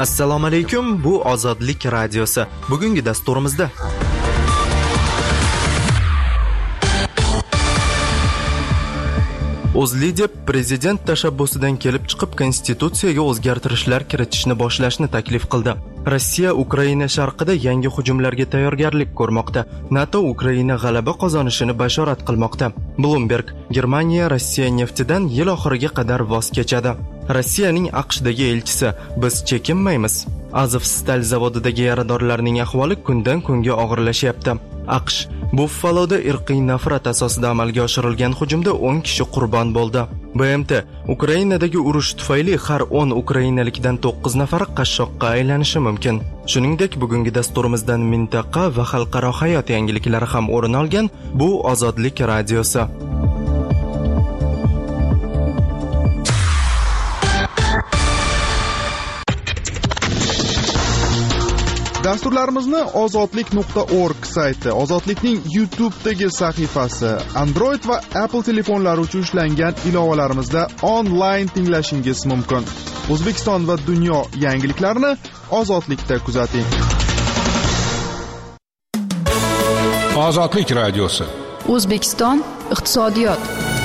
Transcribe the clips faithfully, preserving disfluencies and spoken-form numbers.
Assalomu alaykum, bu Ozodlik radiosi. Bugungi dasturimizda O'zLiDeP prezident tashabbusidan kelib chiqib konstitutsiyaga o'zgartirishlar kiritishni boshlashni taklif qildi. Rossiya Ukraina sharqida yangi hujumlarga tayyorgarlik ko'rmoqda. NATO Ukraina g'alaba qozonishini bashorat qilmoqda. Bloomberg: Germaniya Rossiya neftidan yil oxiriga qadar voz kechadi. Rossiyaning AQShdagi elchisi: biz chekinmaymiz. Azovstal zavodidagi yaradorlarning ahvoli kundan kunga og'irlashyapti. AQSh: Buffaloda irqiy nafrat asosida amalga oshirilgan hujumda o'n kishi qurbon bo'ldi. B M T: Ukrainadagi urush tufayli har o'n ukrainalikdan to'qqiz nafari qashshoqqa aylanishi mumkin. Shuningdek, bugungi dasturimizdan mintaqa va xalqaro hayot yangiliklari ham o'rin olgan. Bu Ozodlik radiosi. Dasturlarimizni ozodlik nuqta org sayti, Ozodlikning YouTube'dagi sahifasi, Android va Apple telefonlari uchun ishlangan ilovalarimizda onlayn tinglashingiz mumkin. O'zbekiston va dunyo yangiliklarini Ozodlikda kuzating. Ozodlik radiosi. O'zbekiston iqtisodiyot.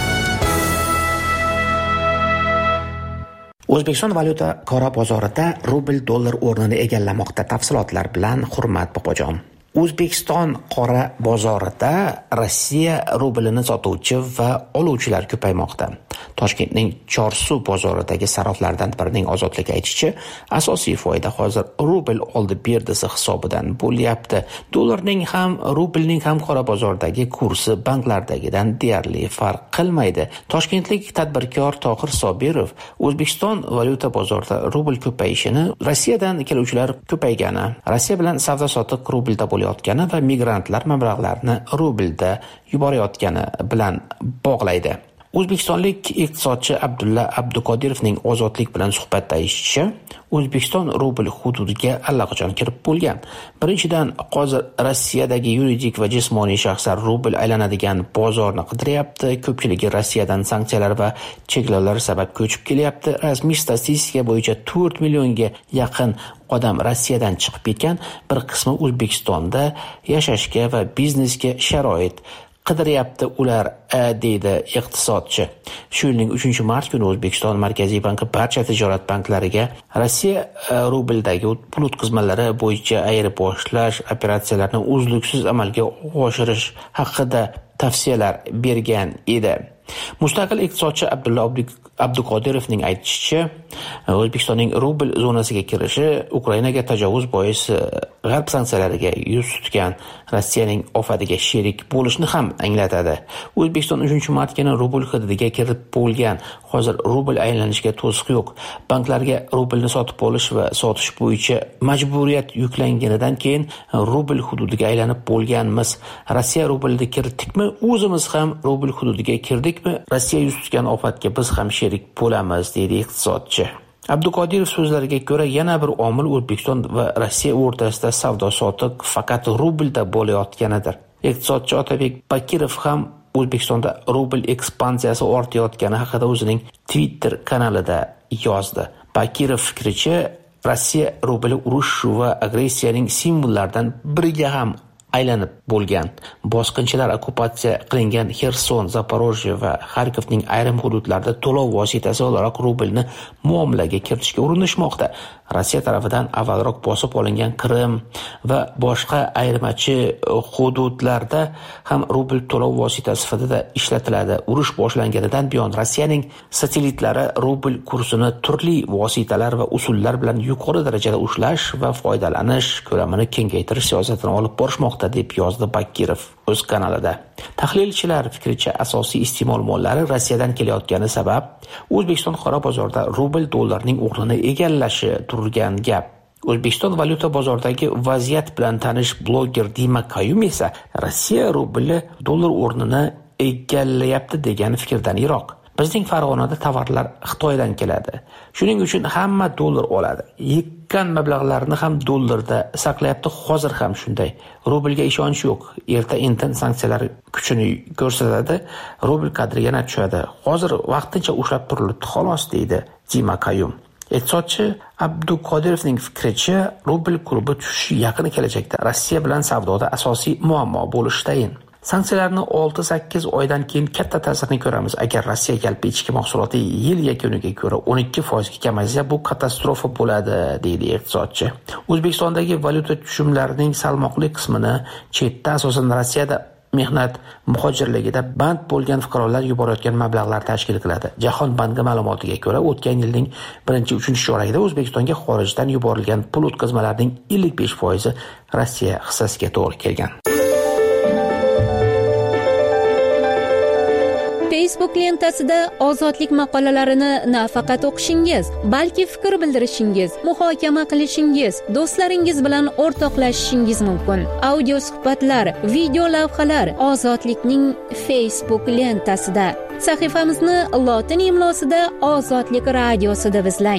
O'zbekiston valyuta qora bozorida rubl dollar o'rnini egallamoqda. Tafsilotlar bilan Hurmat Bobojon. O'zbekiston qora bozorida Rossiya rublini sotuvchi va oluvchilar ko'paymoqda. Toshkentning Chorsu bozoridagi saroflardan birining Ozodlik aytishicha, asosiy foyda hozir rubl oldi berdisi hisobidan bo'lyapti. Dollarning ham, rublning ham qora bozordagi kursi banklardagidan deyarli farq qilmaydi. Toshkentlik tadbirkor Tohir Sobirov O'zbekiston valyuta bozorida rubl ko'payishini Rossiyadan keluvchilar ko'paygani, Rossiya bilan savdo-sotiq rublda bo'layotgani va migrantlar mablag'larini rublda yuborayotgani bilan bog'laydi. O'zbekistonlik iqtisodchi Abdulla Abduqodirovning Ozodlik bilan suhbatda aytishicha, O'zbekiston rubl hududiga allaqachon kirib bo'lgan. Birinchidan, hozir Rossiyadagi yuridik va jismoniy shaxslar rubl aylanadigan bozorni qidiryapti. Ko'pchiligi Rossiyadan sanksiyalar va cheklovlar sabab ko'chib kelyapti. Rasmiy statistika bo'yicha to'rt millionga yaqin odam Rossiyadan chiqib ketgan, bir qismi O'zbekistonda yashashga va biznesga sharoit qidiryapti ular, deydi iqtisodchi. Shu yilning uchinchi mart kuni O'zbekiston Markaziy banki barcha tijorat banklariga Rossiya rubldagi pul o'tkazmalari bo'yicha ayirboshlash operatsiyalarini uzluksiz amalga oshirish haqida tavsiyalar bergan edi. Mustaqil iqtisodchi Abdulla Abduqodirovning aytishicha, O'zbekistonning rubl zonasiga kirishi Ukrainaga tajovuz boisi g'arb sanksiyalariga yuz tutgan Rossiyaning ofatiga sherik bo'lishni ham anglatadi. O'zbekiston uchinchi mart kuni rubl hududiga kirib bo'lgan. Hozir rubl aylanishiga to'siq yo'q. Banklarga rublni sotib olish va sotish bo'yicha majburiyat yuklanganidan keyin rubl hududiga aylanib bo'lganmiz. Rossiya rublida kirdikmi, o'zimiz ham rubl hududiga kirdikmi, Rossiya yuz tutgan ofatga biz ham sherik bo'lamiz, deydi iqtisodchi. Abduqodirov so'zlariga ko'ra, yana bir omil O'zbekiston va Rossiya o'rtasida savdo-sotiq faqat rublda bo'layotganidir. Iqtisodchi Otabek Bakirov ham O'zbekistonda rubl ekspansiyasi ortayotgani haqida o'zining Twitter kanalida yozdi. Bakirov fikricha, Rossiya rubli urush va agressiyaning simvollaridan biriga ham aylanib bo'lgan. Bosqinchilar okkupatsiya qilingan Xerson, Zaporojye va Xarkovning ayrim hududlarida to'lov vositasi o'laroq rublni muomalaga kiritishga urinishmoqda. Rossiya tarafidan avvalroq bosib olingan Qrim va boshqa ayirmachi hududlarda ham rubl to'lov vositasi sifatida ishlatiladi. Urush boshlanganidan buyon Rossiyaning satelitlari rubl kursini turli vositalar va usullar bilan yuqori darajada ushlash va foydalanish ko'lamini kengaytirish siyosatini olib borishmoqda, deb yozdi Bakirov o'z kanalida. Tahlilchilar fikricha, asosiy iste'mol mollari Rossiyadan kelayotgani sabab O'zbekiston qora bozorida rubl dollarning o'rnini egallashi turgan gap. O'zbekiston valyuta bozoridagi vaziyat bilan tanish bloger Dima Qayum esa Rossiya rubli dollar o'rnini egallayapti degan fikrdan yiroq. Bizning Farg'onada tovarlar Xitoydan keladi. Shuning uchun hamma dollar oladi. Yekkan mablag'larni ham dollarda saqlayapti. Hozir ham shunday. Rublga ishonch yo'q. Erta-indin sanksiyalar kuchini ko'rsatadi, rubl qadri yana tushadi. Hozir vaqtincha ushlab turilibdi xolos, deydi Dima Qayum. Iqtisodchi Abdukodirovning fikricha, rubl kursi tushishi yaqin kelajakda Rossiya bilan savdoda asosiy muammo bo'lishi tayin. Sanksiyalarni olti sakkiz oydan keyin katta ta'sirini ko'ramiz. Agar Rossiya yalpi ichki mahsuloti yil yakuniga ko'ra o'n ikki foiz ga kamaysa, bu katastrofa bo'ladi, deydi iqtisodchi. O'zbekistondagi valyuta tushumlarining salmoqli qismini chetda, asosan Rossiyada mehnat muhojirligida band bo'lgan fuqarolar yuborayotgan mablag'lar tashkil qiladi. Jahon banki ma'lumotiga ko'ra, o'tgan yilning birinchi uchinchi chorakida O'zbekistonga xorijdan yuborilgan pul o'tkazmalarining ellik besh foizi Rossiya hissasiga to'g'ri kelgan. Facebook lentasida ozodlik maqolalarini nafaqat o'qishingiz, balki fikr bildirishingiz, muhokama qilishingiz, do'stlaringiz bilan o'rtoqlashishingiz mumkin. Audio suhbatlar, video lavhalar ozodlikning Facebook lentasida. Sahifamizni lotin imlosida Ozodlik radiosida izlang.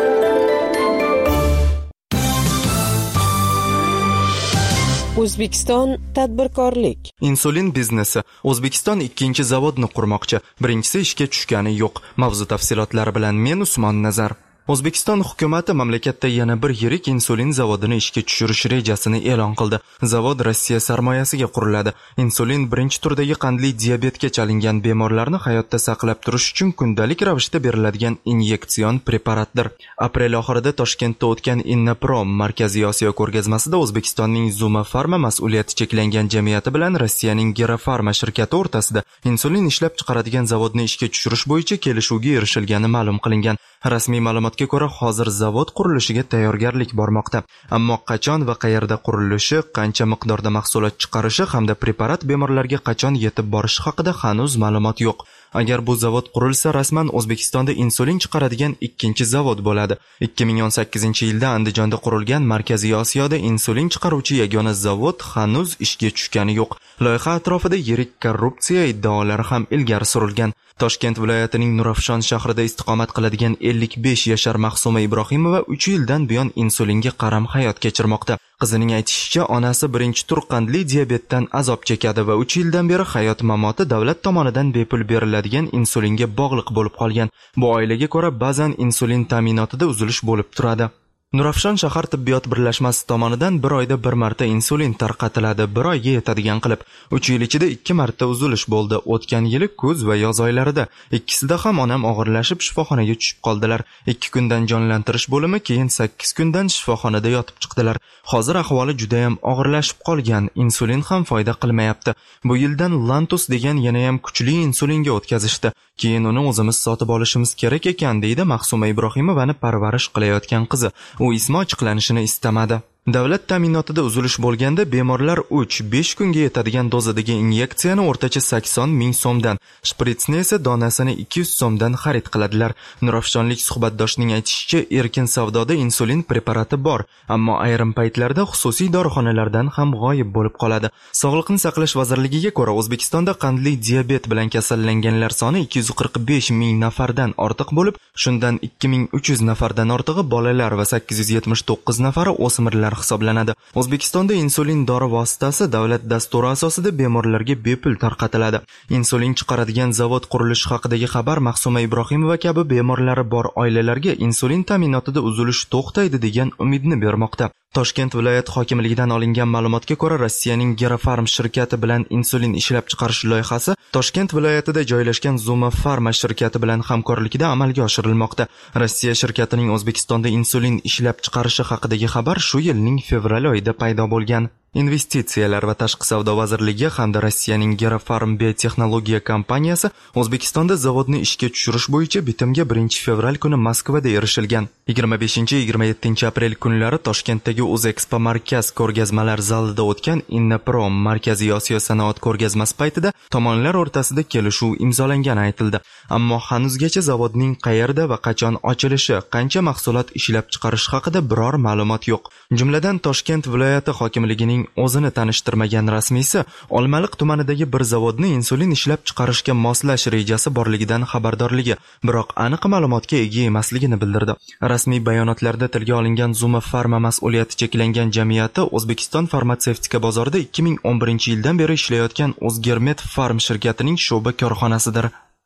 O'zbekiston tadbirkorlik. Insulin biznesi. O'zbekiston ikkinchi zavodni qurmoqchi. Birinchisi ishga tushgani yo'q. Mavzu tafsilotlari bilan men Usmon Nazar. O'zbekiston hukumati mamlakatda yana bir yirik insulin zavodini ishga tushirish rejasini e'lon qildi. Zavod Rossiya sarmoyasiga quriladi. Insulin birinchi turdagi qandli diabetga chalingan bemorlarni hayotda saqlab turish uchun kundalik ravishda beriladigan inyektsion preparatdir. Aprel oxirida Toshkentda o'tgan Innaprom Markaziy Osiyo ko'rgazmasida O'zbekistonning Zuma Pharma mas'uliyati cheklangan jamiyati bilan Rossiyaning Gerafarma shirkati o'rtasida insulin ishlab chiqaradigan zavodni ishga tushirish bo'yicha kelishuvga erishilgani ma'lum qilingan. Rasmiy ma'lumotga ko'ra, hozir zavod qurilishiga tayyorgarlik bormoqda. Ammo qachon va qayerda qurilishi, qancha miqdorda mahsulot chiqarishi hamda preparat bemorlarga qachon yetib borishi haqida hanuz ma'lumot yo'q. Agar bu zavod qurilsa, rasman O'zbekistonda insulin chiqaradigan ikkinchi zavod bo'ladi. ikki ming o'n sakkizinchi yilda Andijonda qurilgan Markaziy Osiyoda insulin chiqaruvchi yagona zavod hanuz ishga tushgani yo'q. Loyiha atrofida yirik korrupsiya iddaolari ham ilgari surilgan. Toshkent viloyatining Nurafshon shahrida istiqomat qiladigan ellik besh yashar Mahsuma Ibrohimova uch yildan buyon insulinga qaram hayot kechirmoqda. Qizining aytishicha, onasi birinchi tur qandli diabetdan azob chekadi va uch yildan beri hayot mamoti davlat tomonidan bepul beriladigan insulinga bog'liq bo'lib qolgan. Bu oilaga ko'ra ba'zan insulin ta'minotida uzilish bo'lib turadi. Nurafshon shahar tibbiyot birlashmasi tomonidan bir oyda bir marta insulin tarqatiladi, bir oyga yetadigan qilib. uch yil ichida ikki marta uzilish bo'ldi. O'tgan yili kuz va yoz oylarida. Ikkisida ham onam og'irlashib shifoxonaga tushib qoldilar. ikki kundan jonlantirish bo'limi, keyin sakkiz kundan shifoxonada yotib chiqdilar. Hozir ahvoli juda ham og'irlashib qolgan. Insulin ham foyda qilmayapti. Bu yildan Lantus degan yana ham kuchli insulinga o'tkazishdi. Keyin uni o'zimiz sotib olishimiz kerak ekan, deydi Mahsuma Ibrohimovani parvarish qilayotgan qizi. U ismi ochiqlanishini istamadi. Davlat ta'minotida uzilish bo'lganda bemorlar uch besh kunga yetadigan dozadagi inyeksiyani o'rtacha sakson ming so'mdan, shpritsni esa donasini ikki yuz so'mdan xarid qiladilar. Nurafshonlik suhbatdoshning aytishicha, erkin savdoda insulin preparati bor, ammo ayrim paytlarda xususiy dorixonalardan ham g'oyib bo'lib qoladi. Sog'liqni saqlash vazirligiga ko'ra, O'zbekistonda qandli diabet bilan kasallanganlar soni ikki yuz qirq besh ming nafardan ortiq bo'lib, shundan ikki ming uch yuz nafardan ortig'i bolalar va sakkiz yuz yetmish to'qqiz nafari o'smirlar hisoblanadi. O'zbekistonda insulin dori vositasi davlat dasturi asosida bemorlarga bepul tarqatiladi. Insulin chiqaradigan zavod qurilishi haqidagi xabar Mahsuma Ibrohimova kabi bemorlari bor oilalarga insulin ta'minotida uzilish to'xtaydi degan umidni bermoqda. Toshkent viloyat hokimligidan olingan ma'lumotga ko'ra, Rossiyaning Gerafarm shirkati bilan insulin ishlab chiqarish loyihasi Toshkent viloyatida joylashgan Zuma Pharma shirkati bilan hamkorlikda amalga oshirilmoqda. Rossiya shirkatining O'zbekistonda insulin ishlab chiqarishi haqidagi xabar shu yilning fevral oyida paydo bo'lgan. Investitsiyalar va tashqi savdo vazirligi hamda Rossiyaning Gerafarm biotexnologiya kompaniyasi O'zbekistonda zavodni ishga tushirish bo'yicha bitimga birinchi fevral kuni Moskvada erishilgan. yigirma beshinchi yigirma yettinchi aprel kunlari Toshkentdagi O'zexpo markaz ko'rgazmalar zalida o'tgan Innaprom Markaziy Osiyo sanoat ko'rgazmasi paytida tomonlar o'rtasida kelishuv imzolangani aytildi. Ammo hanuzgacha zavodning qayerda va qachon ochilishi, qancha mahsulot ishlab chiqarish haqida biror ma'lumot yo'q. Jumladan Toshkent viloyati hokimligining o'zini tanishtirmagan rasmiysi Olmaliq tumanidagi bir zavodni insulin ishlab chiqarishga moslash rejasi borligidan xabardorligi, biroq aniq ma'lumotga ega emasligini bildirdi. Rasmiy bayonotlarda tilga olingan Zuma Pharma mas'uliyati cheklangan jamiyati O'zbekiston farmatsevtika bozorida ikki ming o'n birinchi yildan beri ishlayotgan O'zgermet Farm shirkatining sho'ba korxonasidir.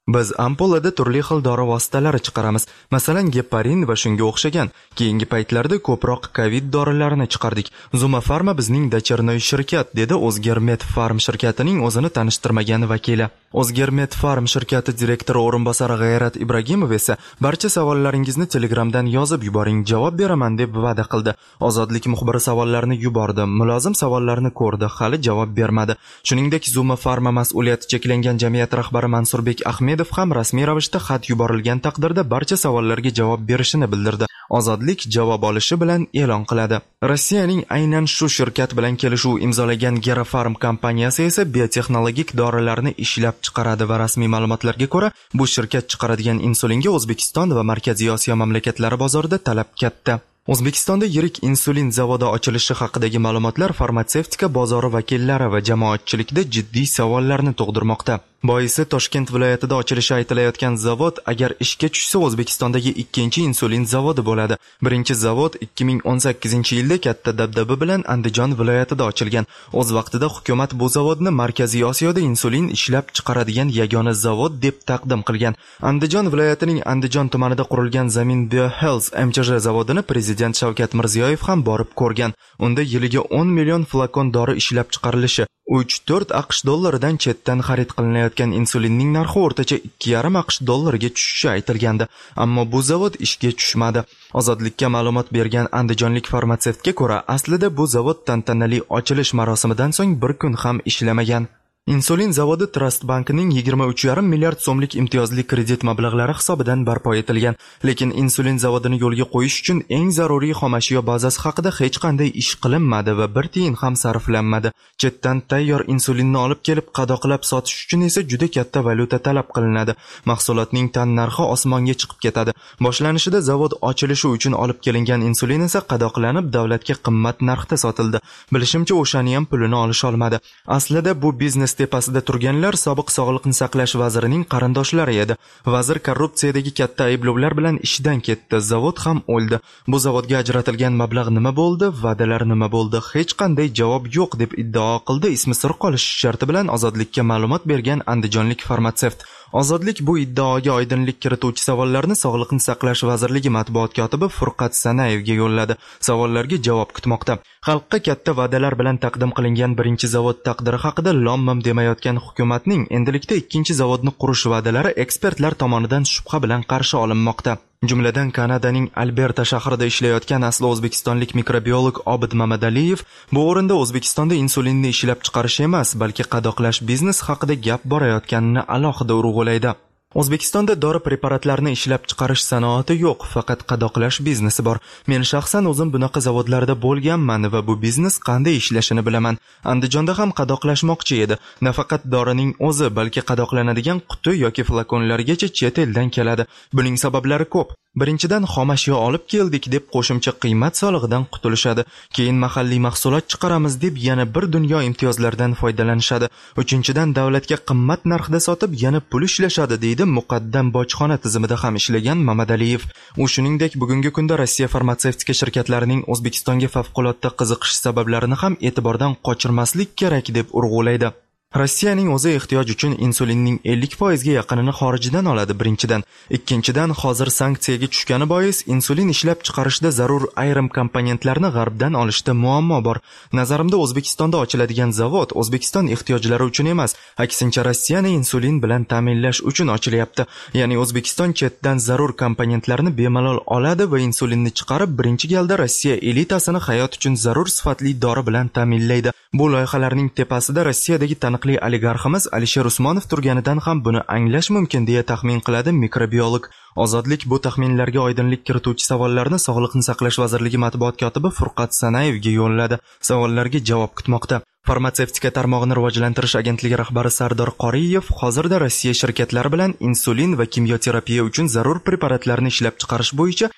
Biz ampulada turli xil dori vositalari chiqaramiz. Masalan, geparin va shunga o'xshagan. Keyingi paytlarda ko'proq COVID dorilarini chiqardik. Zuma Pharma bizning dachirnoy shirkat, dedi O'zgermet Farm shirkatining o'zini tanishtirmagan vakili. O'zgermet Farm shirkati direktori o'rinbosari G'ayrat Ibragimov esa barcha savollaringizni Telegramdan yozib yuboring, javob beraman deb va'da qildi. Ozodlik muxbiri savollarni yubordi, mulozim savollarni ko'rdi, hali javob bermadi. Shuningdek, Zuma Pharma mas'uliyati cheklangan jamiyat rahbari Mansurbek Ahmedov ham rasmiy ravishda xat yuborilgan taqdirda barcha savollarga javob berishini bildirdi. Ozodlik javob olishi bilan e'lon qiladi. Rossiyaning aynan shu shirkat bilan kelishuv imzolagan Gerafarm kompaniyasi esa biotexnologik dorilarni ishlab chiqaradi va rasmiy ma'lumotlarga ko'ra, bu shirkat chiqaradigan insulinga O'zbekiston va Markaziy Osiyo mamlakatlari bozorida talab katta. O'zbekistonda yirik insulin zavodi ochilishi haqidagi ma'lumotlar farmatsevtika bozori vakillari va jamoatchilikda jiddiy savollarni tug'dirmoqda. Boisi Toshkent viloyatida ochilishi aytilayotgan zavod agar ishga tushsa O'zbekistondagi ikkinchi insulin zavodi bo'ladi. Birinchi zavod ikki ming o'n sakkizinchi yilda katta dabdaba bilan Andijon viloyatida ochilgan. O'z vaqtida hukumat bu zavodni Markaziy Osiyoda insulin ishlab chiqaradigan yagona zavod deb taqdim qilgan. Andijon viloyatining Andijon tumanida qurilgan Zamin BioHealth M Ch J zavodini prezident Shavkat Mirziyoyev ham borib ko'rgan. Unda yiliga o'n million flakon dori ishlab chiqarilishi, uch to'rt AQSh dollaridan chetdan xarid qilinayotgan insulinning narxi o'rtacha ikki yarim AQSh dollariga tushishi aytilgandi. Ammo bu zavod ishga tushmadi. Ozodlikka ma'lumot bergan andijonlik farmatsevtga ko'ra, aslida bu zavod tantanali ochilish marosimidan so'ng bir kun ham ishlamagan. Insulin zavodi Trust bankining yigirma uch yarim milliard so'mlik imtiyozli kredit mablag'lari hisobidan barpo etilgan. Lekin insulin zavodini yo'lga qo'yish uchun eng zaruriy xomashyo bazasi haqida hech qanday ish qilinmadi va bir tiyin ham sarflanmadi. Chetdan tayyor insulinni olib kelib qadoqlab sotish uchun esa juda katta valyuta talab qilinadi. Mahsulotning tan narxi osmonga chiqib ketadi. Boshlanishida zavod ochilishi uchun olib kelingan insulin esa qadoqlanib davlatga qimmat narxda sotildi. Bilishimcha, o'shani ham pulini olish olmadi. Aslida bu biznes tepasida turganlar sobiq sog'liqni saqlash vazirining qarindoshlari edi. Vazir korrupsiyadagi katta ayblovlar bilan ishdan ketdi, zavod ham o'ldi. Bu zavodga ajratilgan mablag' nima bo'ldi, va'dalar nima bo'ldi? Hech qanday javob yo'q deb iddao qildi ismi sir qolishi sharti bilan Ozodlikka ma'lumot bergan andijonlik farmatsevt. Ozodlik bu iddaoga oydinlik kirituvchi savollarni Sog'liqni saqlash vazirligi matbuot kotibi Furqat Sanayevga yo'lladi. Savollarga javob kutmoqda. Xalqqa katta va'dalar bilan taqdim qilingan birinchi zavod taqdiri haqida lom-mim demayotgan hukumatning endilikda ikkinchi zavodni qurish va'dalari ekspertlar tomonidan shubha bilan qarshi olinmoqda. Jumladan Kanadaning Alberta shahrida ishlayotgan asli o'zbekistonlik mikrobiolog Obid Mamadaliyev bu o'rinda O'zbekistonda insulinni ishlab chiqarish emas, balki qadoqlash biznes haqida gap borayotganini alohida urg'ulaydi. O'zbekistonda dori preparatlarini ishlab chiqarish sanoati yo'q, faqat qadoqlash biznesi bor. Men shaxsan o'zim bunaqa zavodlarda bo'lganman va bu biznes qanday ishlashini bilaman. Andijonda ham qadoqlashmoqchi edi. Nafaqat dorining o'zi, balki qadoqlanadigan quti yoki flakonlargacha chet eldan keladi. Buning sabablari ko'p. Birinchidan, xomashyo olib keldik deb qo'shimcha qiymat solig'idan qutulishadi. Keyin mahalliy mahsulot chiqaramiz deb yana bir dunyo imtiyozlardan foydalanishadi. Uchinchidan, davlatga qimmat narxda sotib yana pul ishlashadi, deydi muqaddam bojxona tizimida ham ishlagan Mamadaliyev. U shuningdek, bugungi kunda Rossiya farmatsevtika shirkatlarining O'zbekistonga favqulodda qiziqish sabablarini ham e'tibordan qochirmaslik kerak deb urg'ulaydi. Rossiyaning o'zi ehtiyoj uchun insulinning ellik foiz ga yaqinini xorijdan oladi birinchidan. Ikkinchidan, hozir sanksiyaga tushgani bois insulin ishlab chiqarishda zarur ayrim komponentlarni g'arbdan olishda muammo bor. Nazarimda O'zbekistonda ochiladigan zavod O'zbekiston ehtiyojlari uchun emas, aksincha Rossiyani insulin bilan ta'minlash uchun ochilyapti. Ya'ni O'zbekiston chetdan zarur komponentlarni bemalol oladi va insulinni chiqarib birinchi galda Rossiya elitasini hayot uchun zarur sifatli dori bilan ta'minlaydi. Bu loyihalarning tepasida Rossiyadagi taniqli oligarximiz Alisher Usmonov turganidan ham buni anglash mumkin deya taxmin qiladi mikrobiolog. Ozodlik bu taxminlarga oydinlik kirituvchi savollarni Sog'liqni saqlash vazirligi matbuot kotibi Furqat Sanayevga yo'lladi. Savollarga javob kutmoqda. Farmatsevtika tarmog'ini rivojlantirish agentligi rahbari Sardor Qoriyev hozirda Rossiya shirkatlari bilan insulin va kimyoterapiya uchun zarur preparatlarni ishlab chiqarish bo'yicha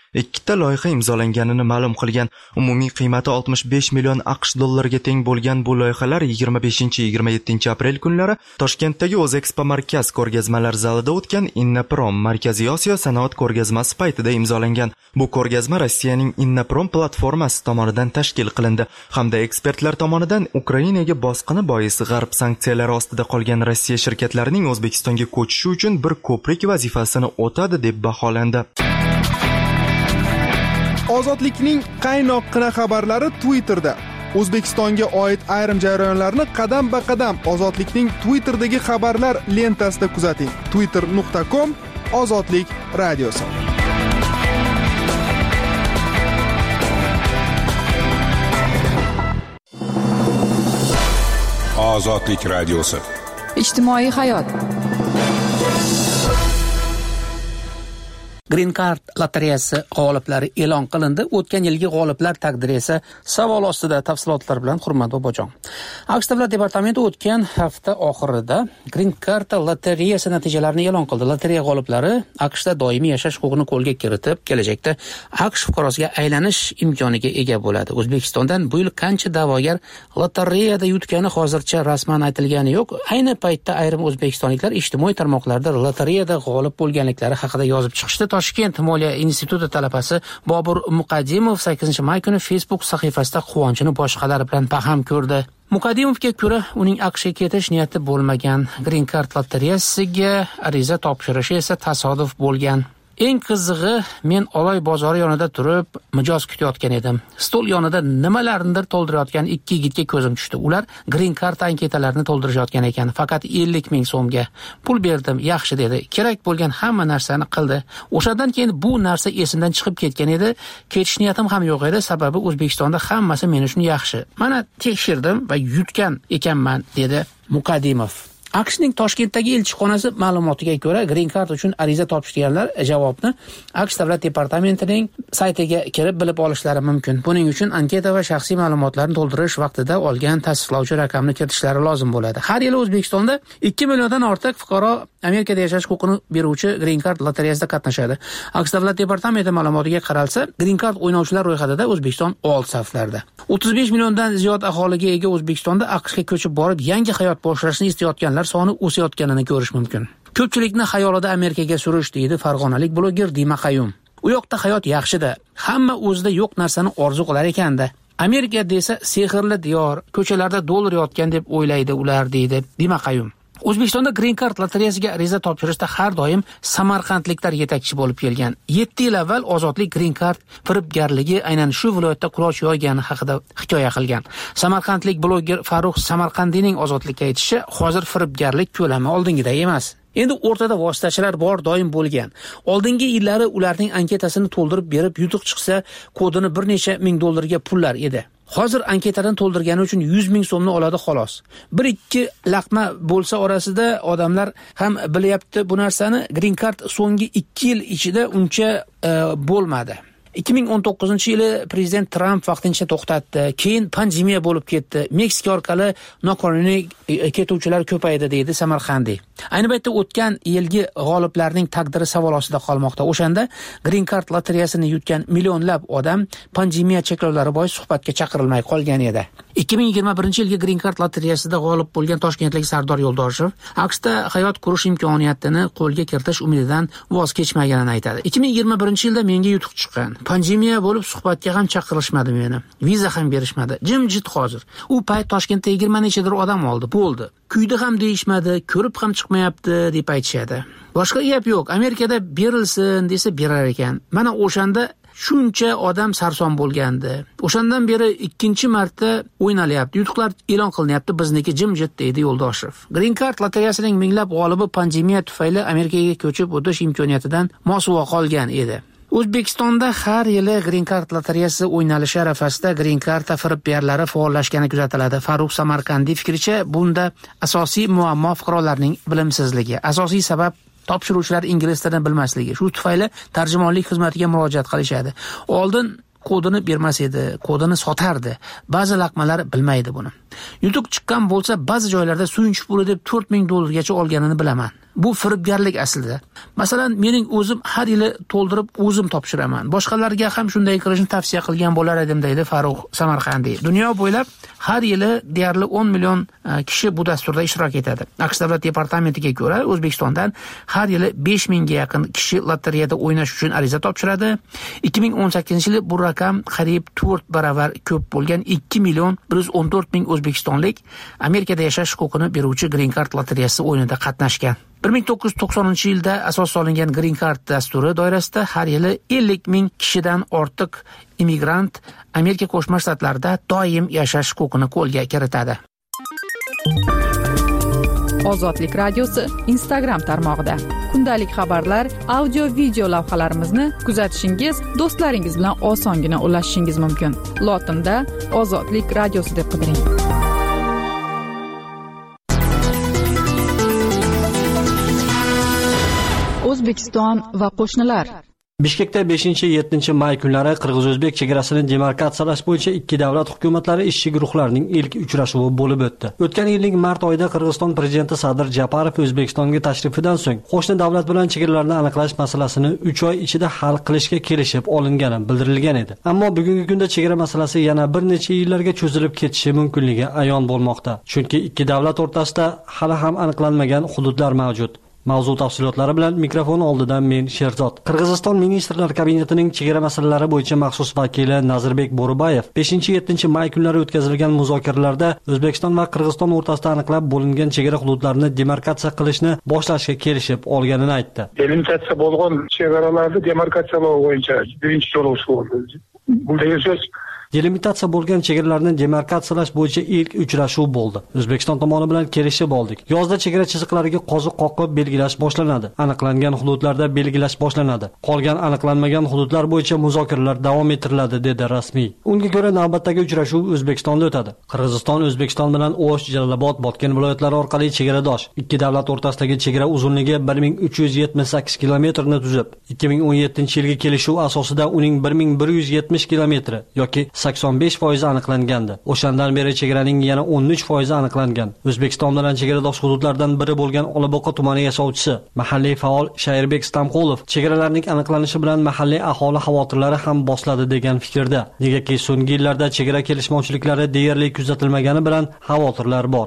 ikkita loyiha imzolanganini ma'lum qilgan. Umumiy qiymati oltmish besh million AQSh dollariga teng bo'lgan bu loyihalar yigirma beshinchi yigirma yettinchi aprel kunlari Toshkentdagi O'zekspo markaz ko'rgazmalar zalida o'tgan Innaprom Markaziy Osiyo sanoat ko'rgazmasi paytida imzolangan. Bu ko'rgazma Rossiyaning Innaprom platformasi tomonidan tashkil qilindi hamda ekspertlar tomonidan Ukrainaga bosqini boisi g'arb sanksiyalari ostida qolgan Rossiya shirkatlarining O'zbekistonga ko'chishi uchun bir ko'prik vazifasini o'tadi deb baholandi. Ozodlikning qaynoqqina xabarlari Twitterda. O'zbekistonga oid ayrim jarayonlarni qadam-ba-qadam Ozodlikning Twitterdagi xabarlar lentasida kuzating. twitter nuqta com Ozodlik radiosi. Ozodlik radiosi. Ijtimoiy hayot. Green Card lotereyasi g'oliblari e'lon qilindi. O'tgan yilgi g'oliblar taqdiri esa savol ostida. Tafsilotlar bilan Hurmat Bobojon. AQSh davlat departamenti o'tgan hafta oxirida Green Card lotereyasi natijalarini e'lon qildi. Lotereya g'oliblari AQShda doimiy yashash huquqini qo'lga kiritib, kelajakda AQSh fuqarosiga aylanish imkoniga ega bo'ladi. O'zbekistondan bu yil qancha da'vogar lotereyada yutgani hozircha rasman aytilgani yo'q. Ayni paytda ayrim o'zbekistonliklar ijtimoiy tarmoqlarda lotereyada g'olib bo'lganliklari haqida yozib chiqishdi. Toshkent Moliya instituti talabasi Bobur Muqaddimov sakkizinchi may kuni Facebook sahifasida quvonchini boshqalar bilan baham ko'rdi. Muqaddimovga ko'ra, uning AQShga ketish niyati bo'lmagan. Green Card lotereyasiga ariza topshirishi esa tasodif bo'lgan. Eng qizig'i, men Oloy bozori yonida turib mijoz kutayotgan edim. Stol yonida nimalarnidir to'ldirayotgan ikki yigitga ko'zim tushdi. Ular Green Card anketalarini to'ldirishayotgan ekan. Faqat ellik ming so'mga pul berdim, yaxshi dedi. Kerak bo'lgan hamma narsani qildi. O'shadan keyin bu narsa esimdan chiqib ketgan edi. Ketish niyatim ham yo'q edi, sababi O'zbekistonda hammasi men uchun yaxshi. Mana tekshirdim va yutgan ekanman, dedi Muqaddimov. AQShning Toshkentdagi elchixonasi ma'lumotiga ko'ra, Green Card uchun ariza topshirganlar javobni AQSh davlat departamentining saytiga kirib bilib olishlari mumkin. Buning uchun anketa va shaxsiy ma'lumotlarni to'ldirish vaqtida olgan tasdiqlovchi raqamni kiritishlari lozim bo'ladi. Har yili O'zbekistonda ikki milliondan ortiq fuqaro Amerikada yashash huquqini beruvchi Green Card lotereyasida qatnashadi. AQSh davlat departamenti ma'lumotiga qaralsa, Green Card o'ynovchilar ro'yxatida O'zbekiston old saflarda. o'ttiz besh milliondan ziyod aholiga ega O'zbekistonda AQShga ko'chib borib, yangi hayot boshlashni istayotganlar soni o'sayotganini ko'rish mumkin. Ko'pchilikni xayolida Amerikaga surish, deydi farg'onalik bloger Dima Qayum. U yoqda hayot yaxshida, hamma o'zida yo'q narsani orzu qilar ekanda. Amerika desa sehrli diyor, ko'chalarda dollar yotgan deb o'ylaydi ular, deydi Dima Qayum. O'zbekistonda Green Card lotereyasiga ariza topshirishda har doim samarqandliklar yetakchi bo'lib kelgan. yetti yil avval Ozodlik Green Card firibgarligi aynan shu viloyatda quroch yoygani haqida hikoya qilgan. Samarqandlik bloger Farruh Samarqandiyning Ozodlikka aytishi, hozir firibgarlik ko'lami oldingiday emas. Endi o'rtada vositachilar bor doim bo'lgan. Oldingi yillari ularning anketasini to'ldirib berib, yutuq chiqsa, kodini bir necha ming dollarga pullar edi. Hozir anketadan to'ldirgani uchun yuz ming so'mni oladi xolos. bir ikki laqma bo'lsa orasida odamlar ham bilyapti bu narsani. Green Card so'nggi ikki yil ichida uncha e, bo'lmadi. ikki ming o'n to'qqizinchi yili prezident Trump vaqtincha to'xtatdi. Keyin pandemiya bo'lib ketdi. Meksika orqali noqonuniy ketuvchilar ko'paydi, deydi Samarqandiy. Ayni paytda o'tgan yilgi g'oliblarning taqdiri savol ostida qolmoqda. O'shanda Green Card lotereyasini yutgan millionlab odam pandemiya cheklovlari bois suhbatga chaqirilmay qolgan edi. ikki ming yigirma birinchi yilgi Green Card lotereyasida g'olib bo'lgan toshkentlik Sardor Yo'ldoshev AQShda hayot qurish imkoniyatini qo'lga kiritish umididan voz kechmaganini aytadi. ikki ming yigirma birinchi yilda menga yutuq chiqqan. Pandemiya bo'lib suhbatga ham chaqirishmadi meni. Viza ham berishmadi. Jimjit hozir. U payt Toshkentda yigirma nechadir odam oldi. Bo'ldi. Kuyda ham deyishmadi, ko'rib ham chiqmayapti deb aytishadi. Boshqa gap yo'q. Amerikada berilsin desa berar ekan. Mana o'shanda shuncha odam sarson bo'lgandi. O'shandan beri ikkinchi marta o'ynalyapti. Yutuqlar e'lon qilinyapti, bizniki jimjit, deydi Yo'ldoshev. Green Card lotereyasining minglab g'olibi pandemiya tufayli Amerikaga ko'chib o'tish imkoniyatidan mosuvo qolgan edi. O'zbekistonda har yili Green Card lotereyasi o'ynalishi arafasida Green Card firibgarlari faollashgani kuzatiladi. Farruh Samarqandiy fikricha, bunda asosiy muammo fuqarolarning bilimsizligi. Asosiy sabab topshiruvchilar ingliz tilini bilmasligi. Shu tufayli tarjimonlik xizmatiga murojaat qilishadi. Oldin kodini bermas edi, kodini sotardi. Ba'zi laqmalar bilmaydi buni. yutuq chiqqan bo'lsa, ba'zi joylarda suyunchi puli deb to'rt ming dollargacha olganini bilaman. Bu firibgarlik aslida. Masalan, mening o'zim har yili to'ldirib o'zim topshiraman. Boshqalarga ham shunday qilishni tavsiya qilgan bo'lar edim, deydi Farruh Samarqandiy. Dunyo bo'ylab har yili deyarli o'n million kishi bu dasturda ishtirok etadi. AQSh davlat departamentiga ko'ra, O'zbekistondan har yili besh mingga yaqin kishi lotereyada o'ynash uchun ariza topshiradi. ikki ming o'n sakkizinchi yili bu raqam qariyb to'rt baravar ko'p bo'lgan ikki million bir yuz o'n to'rt ming o'zbekistonlik Amerikada yashash huquqini beruvchi Green Card lotereyasi o'yinida qatnashgan. bir ming to'qqiz yuz to'qsoninchi yilda asos solingan Green Card dasturi doirasida har yili ellik ming kishidan ortiq immigrant Amerika Qo'shma Shtatlarida doim yashash huquqini qo'lga kiritadi. Ozodlik radiosi Instagram tarmog'ida kundalik xabarlar, audio video lavhalarimizni kuzatishingiz, do'stlaringiz bilan osongina ulashishingiz mumkin. Lotinda Ozodlik radiosi deb qidiring. O'zbekiston va qo'shnilar. Bishkekda beshinchi yettinchi may kunlari qirg'iz-o'zbek chegarasini demarkatsiyalash bo'yicha ikki davlat hukumatlari ishchi guruhlarining ilk uchrashuvi bo'lib o'tdi. O'tgan yilning mart oyida Qirg'iziston prezidenti Sadir Japarov O'zbekistonga tashrifidan so'ng qo'shni davlat bilan chegaralarni aniqlash masalasini uch oy ichida hal qilishga kelishib olingani bildirilgan edi. Ammo bugungi kunda chegara masalasi yana bir necha yillarga cho'zilib ketishi mumkinligi ayon bo'lmoqda. Chunki ikki davlat o'rtasida hali ham aniqlanmagan hududlar mavjud. Mavzu tafsilotlari bilan mikrofon oldidan men Sherzod. Qirg'iziston ministrlar kabinetining chegara masalalari bo'yicha maxsus vakili Nazirbek Bo'ribayev beshinchi yettinchi may kunlari o'tkazilgan muzokaralarda O'zbekiston va Qirg'iziston o'rtasida aniqlab bo'lingan chegara hududlarini demarkatsiya qilishni boshlashga kelishib olganini aytdi. Delimitatsiya bo'lgan chegaralarni demarkatsiyalash bo'yicha birinchi so'rovush bo'ldi. Bu degan so'z Delimitatsiya bo'lgan chegaralarni demarkatsiyalash bo'yicha ilk uchrashuv bo'ldi. O'zbekiston tomoni bilan kelishib oldik. Yozda chegara chiziqlariga qoziq qoqib belgilash boshlanadi. Aniqlangan hududlarda belgilash boshlanadi. Qolgan aniqlanmagan hududlar bo'yicha muzokaralar davom ettiriladi, dedi rasmiy. Unga ko'ra navbatdagi uchrashuv O'zbekistonda o'tadi. Qirg'iziston O'zbekiston bilan O'sh, Jalolobod, Botken viloyatlari orqali chegaradosh. Ikki davlat o'rtasidagi chegara uzunligi bir ming uch yuz yetmish sakkiz kilometrni tuzib, ikki ming o'n yettinchi yilgi kelishuv asosida uning bir ming bir yuz yetmish kilometri yoki sakson besh foiz aniqlangandi. O'shandan beri chegaraning yana o'n uch foiz aniqlangan. O'zbekiston bilan chegaradosh hududlardan biri bo'lgan Olaboqa tumani yashovchisi, mahalliy faol Shayrbek Stamqulov chegaralarning aniqlanishi bilan mahalliy aholi xavotirlari ham bosiladi degan fikrda. Negaki so'nggi yillarda chegara kelishmovchiliklari deyarli kuzatilmagani bilan xavotirlar bor.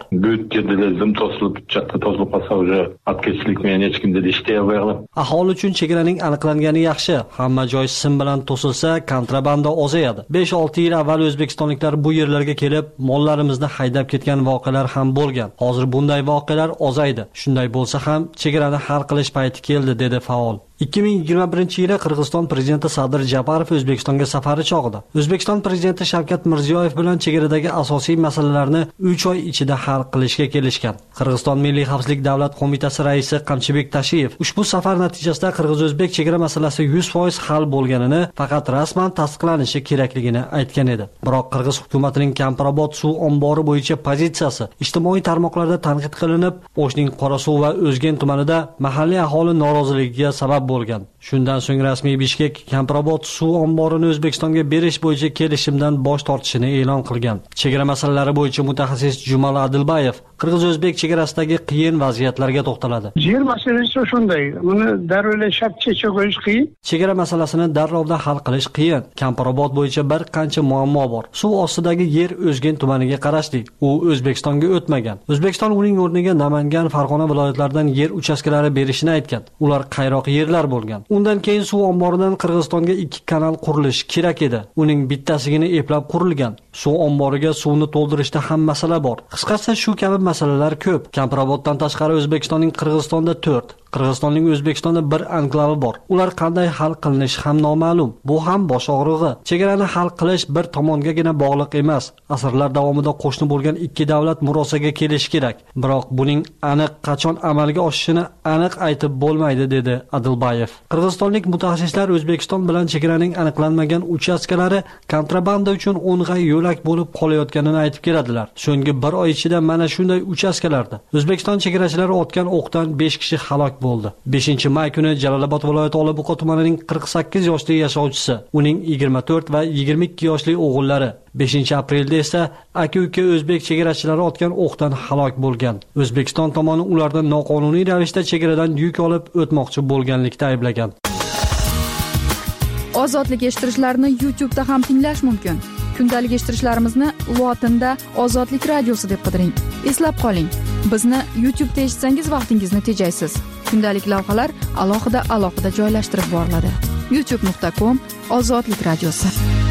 Aholi uchun chegaraning aniqlangani yaxshi. Hamma joy sim bilan to'silsa, kontrabanda ozayadi. besh olti yil avval o'zbekistonliklar bu yerlarga kelib, mollarimizni haydab ketgan voqealar ham bo'lgan. Hozir bunday voqealar ozaydi. Shunday bo'lsa ham chegarani hal qilish payti keldi, dedi faol. ikki ming yigirma birinchi yili Qirg'iziston prezidenti Sadir Japarov O'zbekistonga safari chog'ida O'zbekiston prezidenti Shavkat Mirziyoyev bilan chegaradagi asosiy masalalarni uch oy ichida hal qilishga kelishgan. Qirg'iziston Milliy xavfsizlik davlat qo'mitasi raisi Qamchibek Tashiyev ushbu safar natijasida qirg'iz-o'zbek chegara masalasi yuz foiz hal bo'lganini, faqat rasman tasdiqlanishi kerakligini aytgan edi. Biroq Qirg'iz hukumatining Kamparobod suv ombori bo'yicha pozitsiyasi ijtimoiy tarmoqlarda tanqid qilinib, O'shning Qorasuv va O'zgen tumanida mahalliy aholi noroziligiga sabab bo'lgan. Shundan so'ng rasmiy Bishkek Kamparobod suv omborini O'zbekistonga berish bo'yicha kelishimdan bosh tortishini e'lon qilgan. Chegara masalalari bo'yicha mutaxassis Jumal Adilbayev qirg'iz-o'zbek chegarasidagi qiyin vaziyatlarga to'xtaladi. Yer masalasi shunday, uni darrov shart checha qo'yish qiyin. Chegara masalasini darrovda hal qilish qiyin. Kamparobod bo'yicha bir qancha muammo bor. Suv ostidagi yer O'zgen tumaniga qarashli. U O'zbekistonga o'tmagan. O'zbekiston uning o'rniga Namangan, Farg'ona viloyatlaridan yer uchastkalari berishini aytgan. Ular qayroq yerlar bo'lgan. Undan keyin suv omboridan Qirg'izistonga ikki kanal qurilishi kerak edi. Uning bittasigini eplab qurilgan. Suv omboriga suvni to'ldirishda ham masala bor. Qisqasi shu kabi masalalar ko'p. Kamparoboddan tashqari O'zbekistonning Qirg'izistonda to'rt, Qirg'izistonning O'zbekistonda bir anklavi bor. Ular qanday hal qilinishi ham noma'lum. Bu ham bosh og'rig'i. Chegarani hal qilish bir tomongagina bog'liq emas. Asrlar davomida qo'shni bo'lgan ikki davlat murosaga kelishi kerak. Biroq buning aniq qachon amalga oshishini aniq aytib bo'lmaydi, dedi Adilbayev. Qirg'izistonlik mutaxassislar O'zbekiston bilan chegaraning aniqlanmagan uchastkalari kontrabanda uchun o'ng'ay yo'lak bo'lib qolayotganini aytib keladilar. So'nggi bir oy ichida mana shunday uchastkalarda O'zbekiston chegarachilari otgan o'qdan besh kishi halok bo'ldi. beshinchi may kuni Jalolobod viloyati Olabug'a tumanining qirq sakkiz yoshli yashovchisi, uning yigirma to'rt va yigirma ikki yoshli o'g'illari, beshinchi aprelda esa aka-uka o'zbek chegarachilari otgan o'qdan halok bo'lgan. O'zbekiston tomoni ularni noqonuniy ravishda chegaradan yuk olib o'tmoqchi bo'lganlikda ayblagan. Ozodlik eshittirishlarni YouTube da ham tinglash mumkin. Kundalik eshittirishlarimizni lotinda Ozodlik radiosi deb qidiring. Eslab qoling, bizni YouTube da eshitsangiz vaqtingizni tejaysiz. Kundalik lavhalar alohida alohida joylashtirib boriladi. youtube nuqta com Ozodlik radiosi.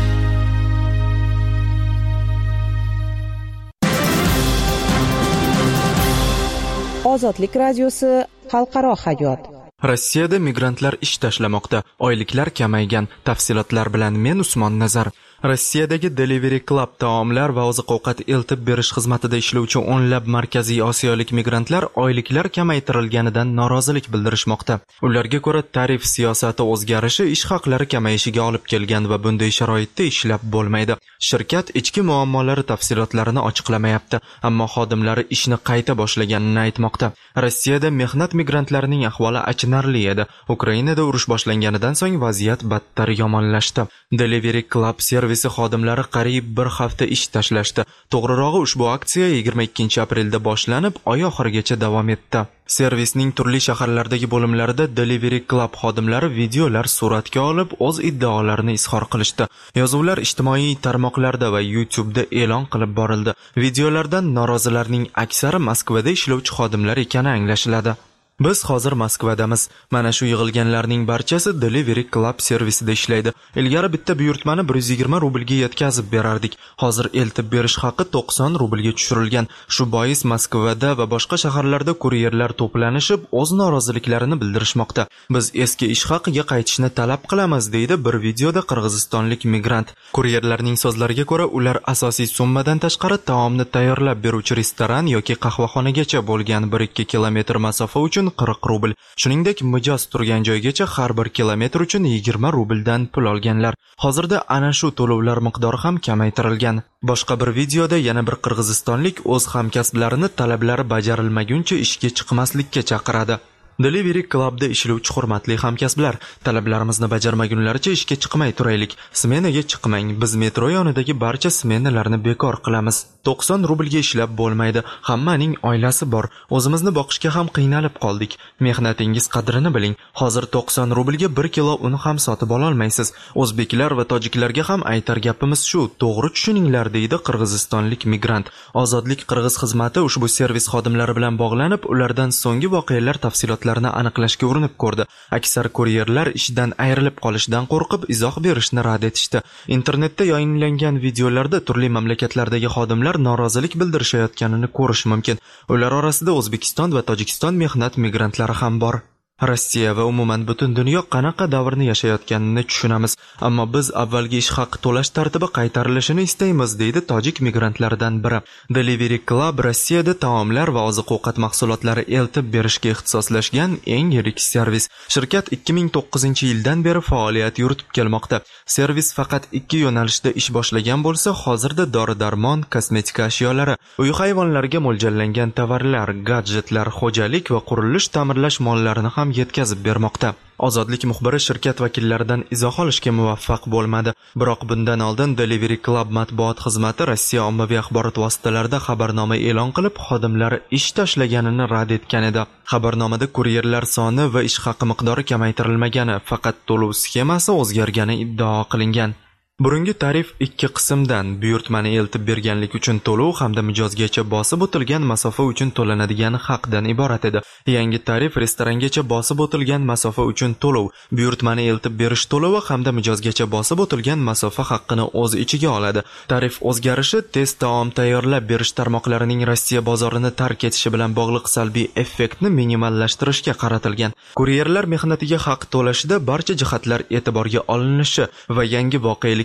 Ozodlik radiosi xalqaro hayot. Rossiyada migrantlar ish tashlamoqda, oyliklar kamaygan. Tafsilotlar bilan men Usmon Nazar. Rossiyadagi Delivery Club taomlar va oziq-ovqat eltib berish xizmatida ishlovchi o'nlab markaziy osiyolik migrantlar oyliklar kamaytirilganidan norozilik bildirishmoqda. Ularga ko'ra, tarif siyosati o'zgarishi ish haqlari kamayishiga olib kelgan va bunday sharoitda ishlab bo'lmaydi. Shirkat ichki muammolari tafsilotlarini ochiqlamayapti, ammo xodimlari ishni qayta boshlaganini aytmoqda. Rossiyada mehnat migrantlarining ahvoli achinarli edi. Ukrainada urush boshlanganidan so'ng vaziyat battar yomonlashdi. Delivery Club servis xodimlari qariyb bir hafta ish tashlashdi. To'g'rirog'i, ushbu aksiya yigirma ikkinchi aprelda boshlanib, oy oxirigacha davom etdi. Servisning turli shaharlardagi bo'limlarida Delivery Club xodimlari videolar suratga olib, o'z iddaolarini izhor qilishdi. Yozuvlar ijtimoiy tarmoqlarda va YouTube'da e'lon qilib borildi. Videolardan norozilarning aksari Moskvada ishlovchi xodimlar ekani anglashiladi. Biz hozir Moskvadamiz. Mana shu yig'ilganlarning barchasi Delivery Club servisida ishlaydi. Ilgari bitta buyurtmani bir yuz yigirma rublga yetkazib berardik. Hozir eltib berish haqi to'qson rublga tushirilgan. Shu bois Moskvada va boshqa shaharlarda kuryerlar to'planishib, o'z noroziliklarini bildirishmoqda. Biz eski ish haqiga qaytishni talab qilamiz, deydi bir videoda qirg'izistonlik migrant. Kuryerlarning so'zlariga ko'ra, ular asosiy summadan tashqari taomni tayyorlab beruvchi restoran yoki qahvaxonagacha bo'lgan bir ikki kilometr masofa uchun qirq rubl. Shuningdek, mijoz turgan joygacha har bir kilometr uchun yigirma rubldan pul olganlar. Hozirda ana shu to'lovlar miqdori ham kamaytirilgan. Boshqa bir videoda yana bir qirg'izistonlik o'z hamkasblarini talablari bajarilmaguncha ishga chiqmaslikka chaqiradi. Delivery Clubda ishlovchi hurmatli hamkasblar, talablarimizni bajarmagunlaricha ishga chiqmay turaylik. Smenaga chiqmang. Biz metro yonidagi barcha smenalarni bekor qilamiz. to'qson rublga ishlab bo'lmaydi. Hammaning oilasi bor. O'zimizni boqishga ham qiynalib qoldik. Mehnatingiz qadrini biling. Hozir to'qson rublga bir kilo un ham sotib ola olmaysiz. O'zbeklar va tojiklarga ham aytar gapimiz shu. To'g'ri tushuninglar, deydi qirg'izistonlik migrant. Ozodlik Qirg'iz xizmati ushbu servis xodimlari bilan bog'lanib, ulardan so'nggi voqealar tafsilotlarini aniqlashga urinib ko'rdi. Aksar kuryerlar ishdan ayrilib qolishdan qo'rqib izoh berishni rad etishdi. Internetda yayinlangan videolarda turli mamlakatlardagi xodimlar norozilik bildirishayotganini ko'rish mumkin. Ular orasida O'zbekiston va Tojikiston mehnat migrantlari ham bor. Rossiya va umuman butun dunyo qanaqa davrni yashayotganini tushunamiz, ammo biz avvalgi ish haqi to'lash tartibi qaytarilishini istaymiz, deydi tojik migrantlardan biri. Delivery Club Rossiyada taomlar va oziq-ovqat mahsulotlari eltib berishga ixtisoslashgan eng yirik servis. Shirkat ikki ming to'qqizinchi yildan beri faoliyat yuritib kelmoqda. Servis faqat ikki yo'nalishda ish boshlagan bo'lsa, hozirda dori-darmon, kosmetika ashyolari, uy hayvonlariga mo'ljallangan tovarlar, gadjetlar, xo'jalik va qurilish ta'mirlash mollarini ham yetkazib bermoqda. Ozodlik muxbiri shirkat vakillaridan izoh olishga muvaffaq bo'lmadi. Biroq bundan oldin Delivery Club matbuot xizmati Rossiya ommaviy axborot vositalarida xabarnoma e'lon qilib, xodimlari ish tashlaganini rad etgan edi. Xabarnomada kuryerlar soni va ish haqi miqdori kamaytirilmagani, faqat to'lov sxemasi o'zgargani iddao qilingan. Burungi tarif ikki qismdan buyurtmani eltib berganlik uchun to'lov hamda mijozgacha bosib o'tilgan masofa uchun to'lanadigan haqdan iborat edi. Yangi tarif restorangacha bosib o'tilgan masofa uchun to'lov, buyurtmani eltib berish to'lovi hamda mijozgacha bosib o'tilgan masofa haqqini o'z ichiga oladi. Tarif o'zgarishi tez taom tayyorlab berish tarmoqlarining Rossiya bozorini tark etishi bilan bog'liq salbiy effektni minimallashtirishga qaratilgan. Kuryerlar mehnatiga haq to'lashida barcha jihatlar e'tiborga olinishi va yangi voqelik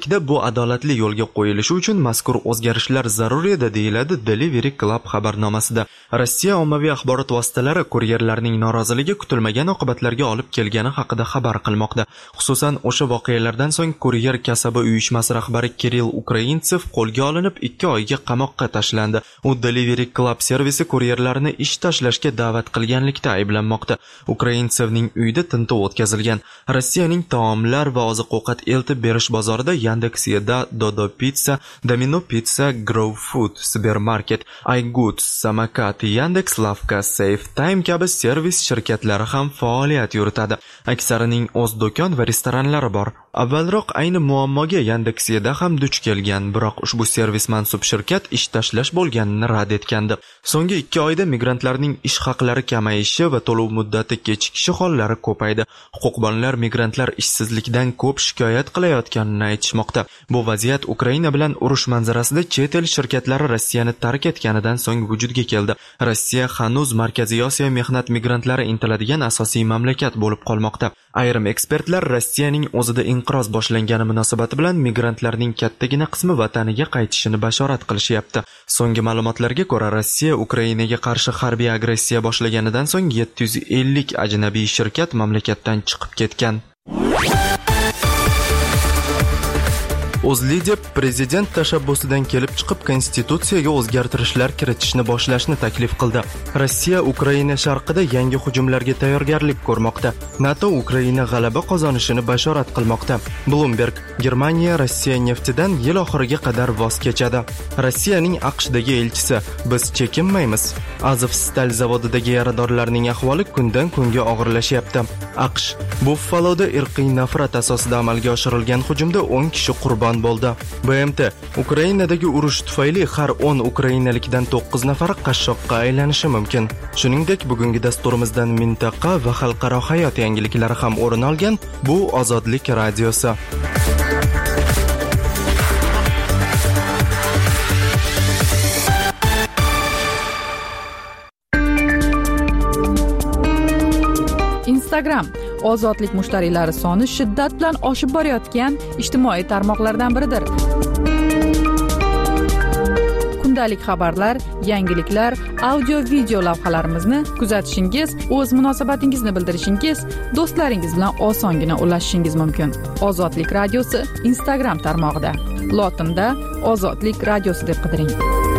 vazirlikda bu adolatli yo'lga qo'yilishi uchun mazkur o'zgarishlar zarur edi, deyiladi Delivery Club xabarnomasida. Rossiya ommaviy axborot vositalari kuryerlarning noroziligi kutilmagan oqibatlarga olib kelgani haqida xabar qilmoqda. Xususan, o'sha voqealardan so'ng kuryer kasaba uyushmasi rahbari Kirill Ukraintsev qo'lga olinib, ikki oyga qamoqqa tashlandi. U Delivery Club servisi kuryerlarni ish tashlashga da'vat qilganlikda ayblanmoqda. Ukraintsevning uyida tintuv o'tkazilgan. Rossiyaning taomlar va oziq-ovqat eltib berish bozorida Yandex.Eda, Dodo Pizza, Domino Pizza, Grow Food, Supermarket, iGoods, Samokat, Yandex Lavka, Safe Time kabi servis shirkatlari ham faoliyat yuritadi. Aksarining o'z do'kon va restoranlari bor. Avvalroq ayni muammoga Yandex.Eda ham duch kelgan, biroq ushbu servis mansub shirkat ish tashlash bo'lganini rad etgandi. So'nggi ikki oyda migrantlarning ish haqlari kamayishi va to'lov muddati kechikishi hollari ko'paydi. Huquqbonlar migrantlar ishsizlikdan ko'p shikoyat qilayotganini aytishmoqda. Bu vaziyat Ukraina bilan urush manzarasida chet el shirkatlari Rossiyani tark etganidan so'ng vujudga keldi. Rossiya hanuz Markaziy Osiyo mehnat migrantlari intiladigan asosiy mamlakat bo'lib qolmoqda. Ayrim ekspertlar Rossiyaning o'zida inqiroz boshlangani munosabati bilan migrantlarning kattagina qismi vataniga qaytishini bashorat qilishyapti. So'nggi ma'lumotlarga ko'ra, Rossiya Ukrainaga qarshi harbiy agressiya boshlaganidan so'ng yetti yuz ellik ajnabiy shirkat mamlakatdan chiqib ketgan. O'zLiDep prezident tashabbusidan kelib chiqib konstitutsiyaga o'zgartirishlar kiritishni boshlashni taklif qildi. Rossiya Ukraina sharqida yangi hujumlarga tayyorgarlik ko'rmoqda. NATO Ukraina g'alaba qozonishini bashorat qilmoqda. Bloomberg: Germaniya Rossiya neftidan yil oxiriga qadar voz kechadi. Rossiyaning AQShdagi elchisi: biz chekinmaymiz. Azovstal zavodidagi yaradorlarning ahvoli kundan kunga og'irlashyapti. AQSh: Buffaloda irqiy nafrat asosida amalga oshirilgan hujumda o'n kishi qurbon bo'ldi. B M T: Ukrainadagi urush tufayli har o'n ukrainalikdan to'qqiz nafari qashshoqqa aylanishi mumkin. Shuningdek, bugungi dasturimizdan mintaqa va xalqaro hayot yangiliklari ham o'rin olgan. Bu Ozodlik radiosi. Instagram ozodlik mushtariylari soni shiddat bilan oshib borayotgan ijtimoiy tarmoqlardan biridir. Kundalik xabarlar, yangiliklar, audio video lavhalarimizni kuzatishingiz, o'z munosabatingizni bildirishingiz, do'stlaringiz bilan osongina ulashishingiz mumkin. Ozodlik radiosi Instagram tarmog'ida. Lotinda Ozodlik radiosi deb qidiring.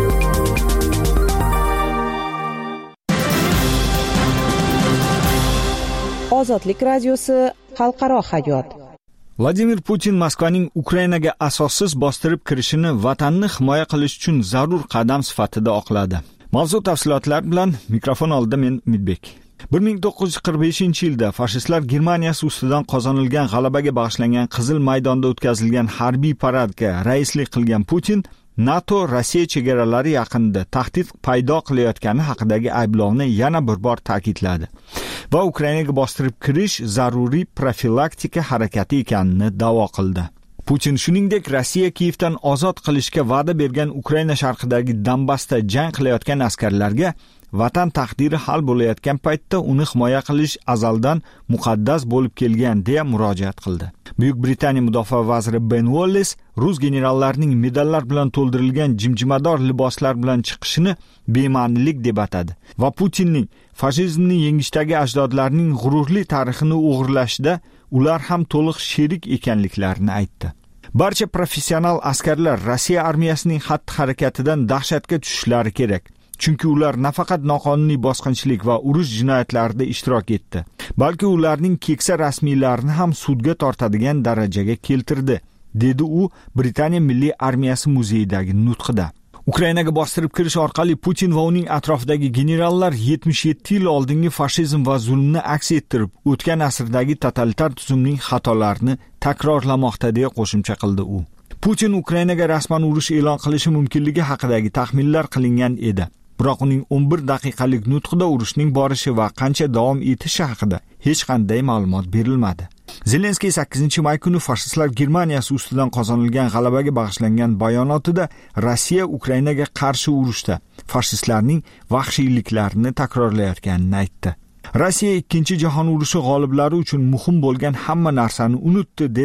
Ozodlik radiosi xalqaro hayot. Vladimir Putin Moskvaning Ukrainaga asossiz bostirib kirishini vatanni himoya qilish uchun zarur qadam sifatida oqladi. Mavzu tafsilotlar bilan mikrofon oldida men Umidbek. bir ming to'qqiz yuz qirq beshinchi yilda fashistlar Germaniyasi ustidan qozonilgan g'alabaga bag'ishlangan Qizil maydonda o'tkazilgan harbiy paradga raislik qilgan Putin NATO Rossiya chegaralari yaqinida tahdid paydo qilayotgani haqidagi ayblovni yana bir bor ta'kidladi va Ukrainaga bostirib kirish zaruriy profilaktika harakati ekanini da'vo qildi. Putin shuningdek Rossiya Kiyevdan ozod qilishga va'da bergan Ukraina sharqidagi Donbassda jang qilayotgan askarlarga vatan taqdiri hal bo'layotgan paytda uni himoya qilish azaldan muqaddas bo'lib kelgan deya murojaat qildi. Buyuk Britaniya mudofaa vaziri Ben Wallace rus generallarining medallar bilan to'ldirilgan jimjimador liboslar bilan chiqishini bema'nilik deb atadi va Putinning fashizmni yengishdagi ajdodlarining g'ururli tarixini o'g'irlashda ular ham to'liq sherik ekanliklarini aytdi. Barcha professional askarlar Rossiya armiyasining xatti-harakatidan dahshatga tushishlari kerak. Chunki ular nafaqat noqonuniy bosqinchilik va urush jinoyatlarida ishtirok etdi, balki ularning keksa rasmiylarini ham sudga tortadigan darajaga keltirdi, dedi u Britaniya Milliy armiyasi muzeyidagi nutqida. Ukrainaga bostirib kirish orqali Putin va uning atrofidagi generallar yetmish yetti yil oldingi fashizm va zulmni aks ettirib, o'tgan asrdagi totalitar tuzumning xatolarini takrorlamoqda deya qo'shimcha qildi u. Putin Ukrainaga rasman urush e'lon qilishi mumkinligi haqidagi taxminlar qilingan edi. Biroq uning o'n bir daqiqalik nutqida urushning borishi va qancha davom etishi haqida hech qanday ma'lumot berilmadi. Zelenskiy sakkizinchi may kuni fashistlar Germaniyasi ustidan qozonilgan g'alabaga bag'ishlangan bayonotida Rossiya Ukrainaga qarshi urushda fashistlarning vahshiyliklarini takrorlayotganini aytdi. Rossiya ikkinchi jahon urushi g'oliblari uchun muhim bo'lgan hamma narsani unutdi, dedi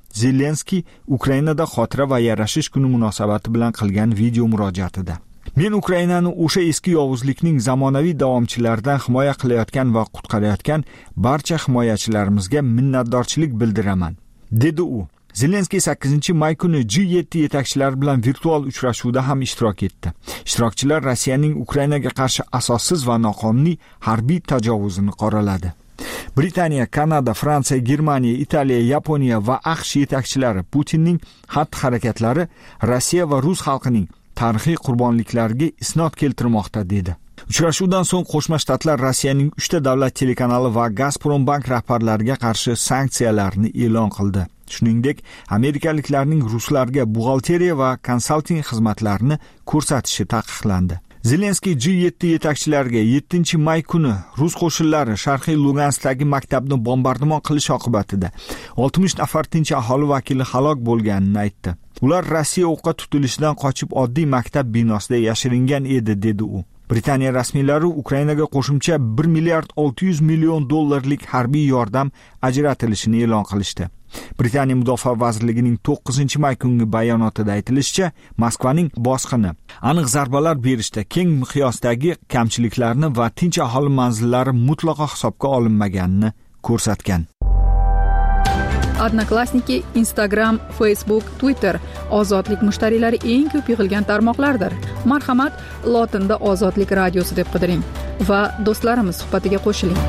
Zelenskiy Ukrainada xotira va yarashish kuni munosabati bilan qilgan video murojaatida. Men Ukrainani o'sha eski yovuzlikning zamonaviy davomchilaridan himoya qilayotgan va qutqarayotgan barcha himoyachilarimizga minnatdorchilik bildiraman, dedi u. Zelenskiy sakkizinchi may kuni G yetti yetakchilari bilan virtual uchrashuvda ham ishtirok etdi. Ishtirokchilar Rossiyaning Ukrainaga qarshi asossiz va noqonuniy harbiy tajovuzini qoraladi. Britaniya, Kanada, Fransiya, Germaniya, Italiya, Yaponiya va AQSh yetakchilari Putinning xatti-harakatlari Rossiya va rus xalqining tarixiy qurbonliklariga isnod keltirmoqda dedi. Uchrashuvdan so'ng Qo'shma Shtatlar Rossiyaning uchta davlat telekanali va Gazprombank rahbarlariga qarshi sanksiyalarni e'lon qildi. Shuningdek, amerikaliklarning ruslarga buxgalteriya va konsalting xizmatlarini ko'rsatishi taqiqlandi. Zelenskiy G yetti yetakchilariga yettinchi may kuni rus qo'shinlari Sharqiy Luganskdagi maktabni bombardimon qilish oqibatida oltmish nafar tinch aholi vakili halok bo'lganini aytdi. Ular Rossiya o'qqa tutilishidan qochib oddiy maktab binosida yashiringan edi, dedi u. Britaniya rasmiylari Ukrainaga qo'shimcha bir milliard olti yuz million dollarlik harbiy yordam ajratilishini e'lon qilishdi. Britaniya Mudofaa vazirligining to'qqizinchi may kungi bayonotida aytilishicha, Moskvaning bosqini aniq zarbalar berishda keng miqyosdagi kamchiliklarni va tinch aholi manzillari mutlaqo hisobga olinmaganini ko'rsatgan. Odnoklassniki, Instagram, Facebook, Twitter ozodlik mushtariylari eng ko'p yig'ilgan tarmoqlardir. Marhamat, lotinda Ozodlik radiosi deb qidiring va do'stlarimiz suhbatiga qo'shiling.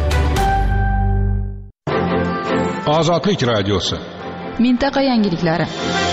Ozodlik radiosi. Mintaqa yangiliklari.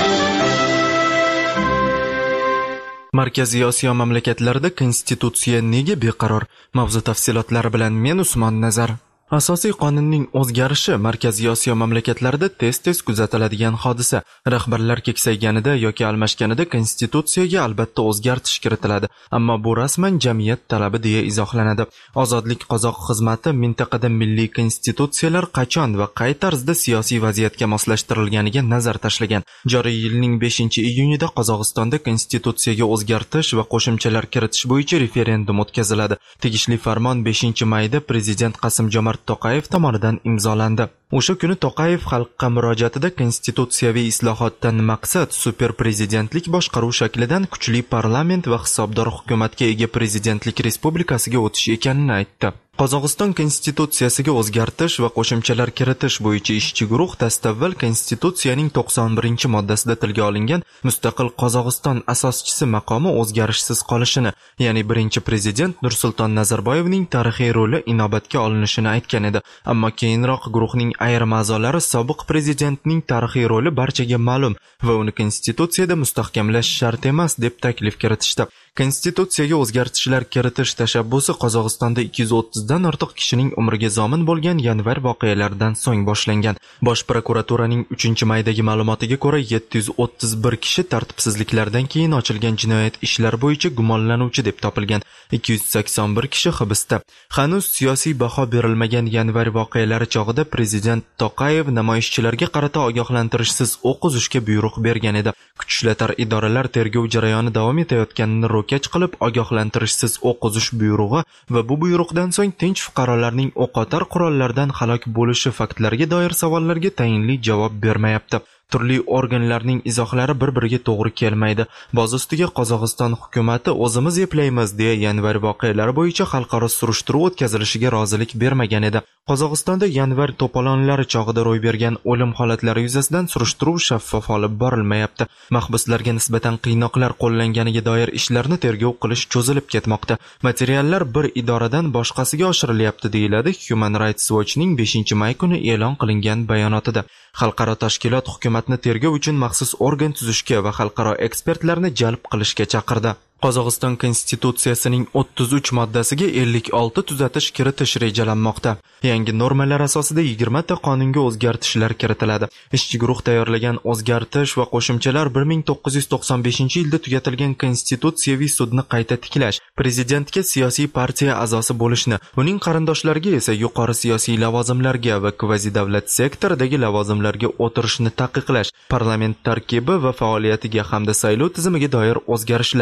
Markaziy Osiyo mamlakatlarida konstitutsiya nega beqaror? Mavzu tafsilotlari bilan men Usmon Nazar. Asosiy qonunning o'zgarishi Markaziy Osiyo mamlakatlarida tez-tez kuzatiladigan hodisa. Rahbarlar keksayganida yoki almashganida konstitutsiyaga albatta o'zgartish kiritiladi, ammo bu rasman jamiyat talabi deya izohlanadi. Ozodlik qozoq xizmati mintaqada milliy konstitutsiyalar qachon va qay tarzda siyosiy vaziyatga moslashtirilganiga nazar tashlagan. Joriy yilning beshinchi iyunida Qozog'istonda konstitutsiyaga o'zgartish va qo'shimchalar kiritish bo'yicha referendum o'tkaziladi. Tegishli farmon beshinchi mayda prezident Qasimjomart To'qayev tomonidan imzolandi. O'sha kuni To'qayev xalqqa murojaatida konstitutsiyaviy islohotdan maqsad super prezidentlik boshqaruv shaklidan kuchli parlament va hisobdor hukumatga ega prezidentlik respublikasiga o'tish ekanini aytdi. Qozog'iston konstitutsiyasiga o'zgartish va qo'shimchalar kiritish bo'yicha ishchi guruh dastavval konstitutsiyaning to'qson birinchi moddasida tilga olingan mustaqil Qozog'iston asoschisi maqomi o'zgarishsiz qolishini, ya'ni birinchi prezident Nursulton Nazarboyevning tarixiy roli inobatga olinishini aytgan edi. Ammo keyinroq guruhning ayrim a'zolari sobiq prezidentning tarixiy roli barchaga ma'lum va uni konstitutsiyada mustahkamlash shart emas deb taklif kiritishdi. Konstitutsiyaga o'zgartishlar kiritish tashabbusi Qozog'istonda ikki yuz o'ttizdan ortiq kishining umriga zomin bo'lgan yanvar voqealaridan so'ng boshlangan. Bosh prokuraturaning uchinchi maydagi ma'lumotiga ko'ra, yetti yuz o'ttiz bir kishi tartibsizliklardan keyin ochilgan jinoyat ishlari bo'yicha gumonlanuvchi deb topilgan. ikki yuz sakson bir kishi hibsda. Hanuz siyosiy baho berilmagan yanvar voqealari chog'ida prezident To'qayev namoyishchilarga qarata ogohlantirishsiz o'q uzishga buyruq bergan edi. Kuch ishlatar idoralar tergov jarayoni davom etayotganini ro'kach qilib ogohlantirishsiz o'q uzish buyrug'i va bu buyruqdan so'ng tinch fuqarolarning o'qotar qurollardan halok bo'lishi faktlariga doir savollarga tayinli javob bermayapti. Turli organlarning izohlari bir-biriga to'g'ri kelmaydi. Boz ustiga Qozog'iston hukumatı o'zimiz eplaymiz deya yanvar voqealari bo'yicha xalqaro surishtiruv o'tkazilishiga rozilik bermagan edi. Qozog'istonda yanvar to'polonlari chog'ida ro'y bergan o'lim holatlari yuzasidan surishtiruv shaffof olib borilmayapti. Mahbuslarga nisbatan qiynoqlar qo'llanganiga doir ishlarni tergov qilish cho'zilib ketmoqda. Materiallar bir idoradan boshqasiga oshirilyapti, deyiladi Human Rights Watchning beshinchi may kuni e'lon qilingan bayonotida. Xalqaro tashkilot hukumatni tergov uchun maxsus organ tuzishga va xalqaro ekspertlarni jalb qilishga chaqirdi. Qozog'iston konstitutsiyasining o'ttiz uch moddasiga ellik olti tuzatish kiritish rejalanmoqda. Yangi normalar asosida yigirma ta qonunga o'zgartishlar kiritiladi. Ishchi guruh tayyorlagan o'zgartish va qo'shimchalar bir ming to'qqiz yuz to'qson beshinchi yilda tugatilgan konstitutsiyaviy sudni qayta tiklash, prezidentga siyosiy partiya a'zosi bo'lishni, uning qarindoshlariga esa yuqori siyosiy lavozimlarga va kvazi davlat sektoridagi lavozimlarga o'tirishni taqiqlash, parlament tarkibi va faoliyatiga hamda saylov tizimiga doir o'zgarishlar,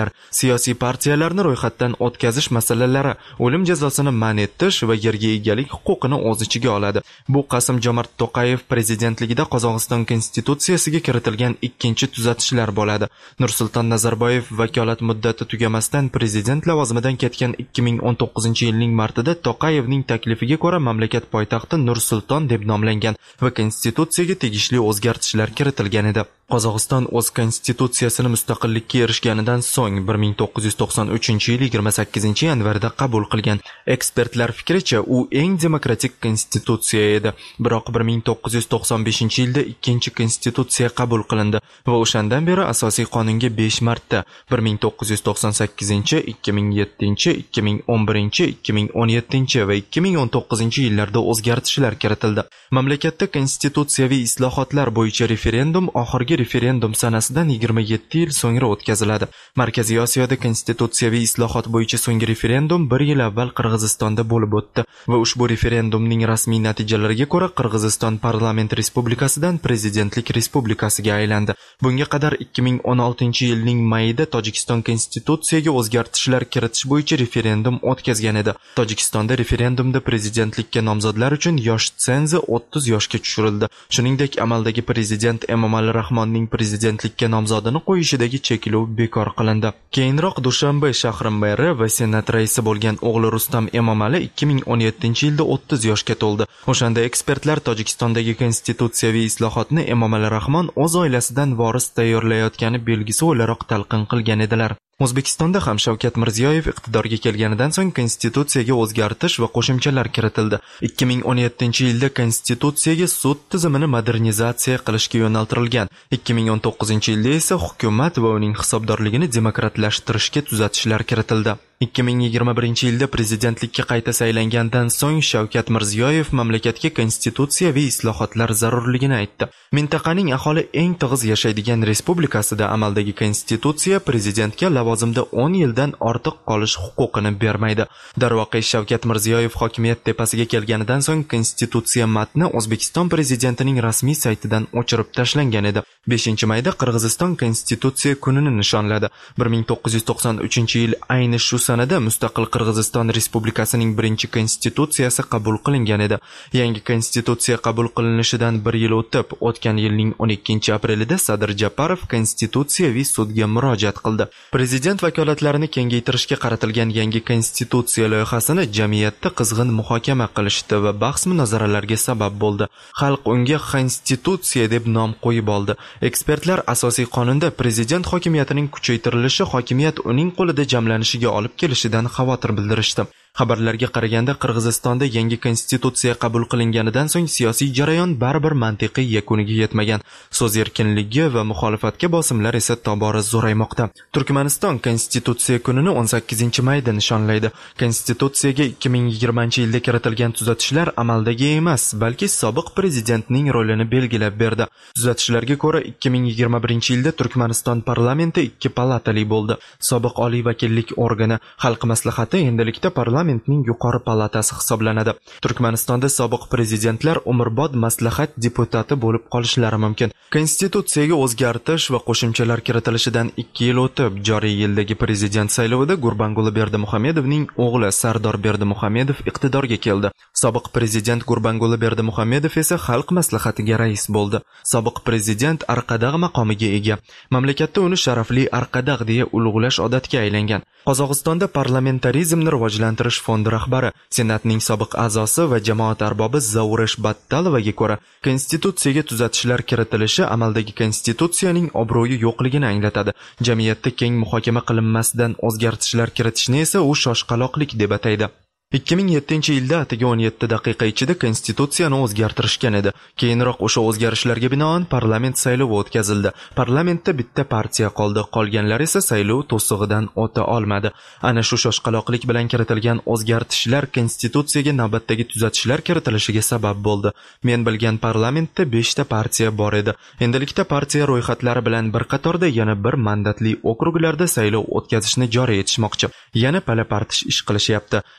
siyosiy partiyalarni ro'yxatdan o'tkazish masalalari, o'lim jazosini man etish va yerga egalik huquqini o'z ichiga oladi. Bu Qasim-Jomart To'qayev prezidentligida Qozog'iston konstitutsiyasiga kiritilgan ikkinchi tuzatishlar bo'ladi. Nursulton Nazarboyev vakolat muddati tugamasdan prezident lavozimidan ketgan ikki ming o'n to'qqizinchi yilning martida To'qayevning taklifiga ko'ra mamlakat poytaxti Nur-Sulton deb nomlangan va konstitutsiyaga tegishli o'zgartishlar kiritilgan edi. Qozog'iston o'z konstitutsiyasini mustaqillikka erishganidan so'ng bir ming to'qqiz yuz to'qson uchinchi yil yigirma sakkizinchi yanvarda qabul qilgan. Ekspertlar fikricha, u eng demokratik konstitutsiya edi. Biroq bir ming to'qqiz yuz to'qson beshinchi yilda ikkinchi konstitutsiya qabul qilindi va o'shandan beri asosiy qonunga besh marta bir ming to'qqiz yuz to'qson sakkizinchi, ikki ming yettinchi, ikki ming o'n birinchi, ikki ming o'n yettinchi va ikki ming o'n to'qqizinchi yillarda o'zgartishlar kiritildi. Mamlakatda konstitutsiyaviy islohotlar bo'yicha referendum oxirgi referendum sanasidan yigirma yetti yil so'ngra o'tkaziladi. Markaziy Osiyoda konstitutsiyaviy islohot bo'yicha so'nggi referendum bir yil avval Qirg'izistonda bo'lib o'tdi va ushbu referendumning rasmiy natijalariga ko'ra Qirg'iziston parlament respublikasidan prezidentlik respublikasiga aylandi. Bunga qadar ikki ming o'n oltinchi yilning mayida Tojikiston konstitutsiyaga o'zgartishlar kiritish bo'yicha referendum o'tkazgan edi. Tojikistonda referendumda prezidentlikka nomzodlar uchun yosh tsenzi o'ttiz yoshga tushirildi. Shuningdek, amaldagi prezident Emomali Rahmonning prezidentlikka nomzodini qo'yishidagi cheklov bekor qilindi. Keyinroq Dushanbe shahri meri va senat raisi bo'lgan o'g'li Rustam Emomali ikki ming o'n yettinchi yilda o'ttiz yoshga to'ldi. O'shanda ekspertlar Tojikistondagi konstitutsiyaviy islohotni Emomali Rahmon o'z oilasidan voris tayyorlayotgani belgisi o'laroq talqin qilgan edilar. O'zbekistonda ham Shavkat Mirziyoyev iqtidorga kelganidan so'ng konstitutsiyaga o'zgartish va qo'shimchalar kiritildi. ikki ming o'n yettinchi yilda konstitutsiyaga sud tizimini modernizatsiya qilishga yo'naltirilgan. ikki ming o'n to'qqizinchi yilda esa hukumat va uning hisobdorligini demokratlashtirishga tuzatishlar kiritildi. ikki ming yigirma birinchi yilda prezidentlikka qayta saylangandan so'ng Shavkat Mirziyoyev mamlakatga konstitutsiyaviy islohotlar zarurligini aytdi. Mintaqaning aholi eng tig'iz yashaydigan respublikasida amaldagi konstitutsiya prezidentga lavozimda o'n yildan ortiq qolish huquqini bermaydi. Darvoqe, Shavkat Mirziyoyev hokimiyat tepasiga kelganidan so'ng konstitutsiya matni O'zbekiston prezidentining rasmiy saytidan o'chirib tashlangan edi. beshinchi mayda Qirg'iziston konstitutsiya kunini nishonladi. bir ming to'qqiz yuz to'qson uchinchi yil ayni shu sanada mustaqil Qirg'iziston Respublikasining birinchi konstitutsiyasi qabul qilingan edi. Yangi konstitutsiya qabul qilinishidan bir yil o'tib, o'tgan yilning o'n ikkinchi aprelida Sadir Japarov konstitutsiyaviy sudga murojaat qildi. Prezident vakolatlarini kengaytirishga qaratilgan yangi konstitutsiya loyihasini jamiyatda qizg'in muhokama qilishdi va bahs-munozaralarga sabab bo'ldi. Xalq unga konstitutsiya deb nom qo'yib oldi. Ekspertlar asosiy qonunda prezident hokimiyatining kuchaytirilishi hokimiyat uning qo'lida jamlanishiga olib kelishidan xavotir bildirishdi. Xabarlarga qaraganda Qirg'izistonda yangi konstitutsiya qabul qilinganidan so'ng siyosiy jarayon baribir mantiqiy yakuniga yetmagan. So'z erkinligi va muxolifatga bosimlar esa tobora zo'raymoqda. Turkmaniston konstitutsiya kunini o'n sakkizinchi mayda nishonlaydi. Konstitutsiyaga ikki ming yigirmanchi yilda kiritilgan tuzatishlar amaldagi emas, balki sobiq prezidentning rolini belgilab berdi. Tuzatishlarga ko'ra ikki ming yigirma birinchi yilda Turkmaniston parlamenti ikki palatali bo'ldi. Sobiq oliy vakillik organi Xalq maslahati endilikda parlament parlamentning yuqori palatasi hisoblanadi. Turkmanistonda sobiq prezidentlar umrbod maslahat deputati bo'lib qolishlari mumkin. Konstitutsiyaga o'zgartish va qo'shimchalar kiritilishidan ikki yil o'tib, joriy yildagi prezident saylovida Gurbanguli Berdimuhamedovning o'g'li Sardor Berdimuhamedov iqtidorga keldi. Sobiq prezident Gurbanguli Berdimuhamedov esa xalq maslahatiga rais bo'ldi. Sobiq prezident Arqadag' maqomiga ega. Mamlakatda uni sharafli Arqadag' deya ulug'lash odatga aylangan. Qozog'istonda parlamentarizmni rivojlantirish fondi rahbari, senatning sobiq a'zosi va jamoat arbobi Zauresh Battalovaga ko'ra, konstitutsiyaga tuzatishlar kiritilishi amaldagi konstitutsiyaning obro'yi yo'qligini anglatadi. Jamiyatda keng muhokama qilinmasdan o'zgartishlar kiritishni esa u shoshqaloqlik deb ataydi. ikki ming yettinchi yilda atigi o'n yetti daqiqa ichida konstitutsiyani o'zgartirishgan edi. Keyinroq o'sha o'zgarishlarga binoan parlament saylovi o'tkazildi. Parlamentda bitta partiya qoldi, qolganlar esa saylov to'sig'idan o'ta olmadi. Ana shu shoshqaloqlik bilan kiritilgan o'zgartishlar konstitutsiyaga navbatdagi tuzatishlar kiritilishiga sabab bo'ldi. Men bilgan parlamentda beshta partiya bor edi. Endilikda partiya ro'yxatlari bilan bir qatorda yana bir mandatli okruglarda saylov o'tkazishni joriy etishmoqchi. Yana pala-partish ish qilishyapti. Islohot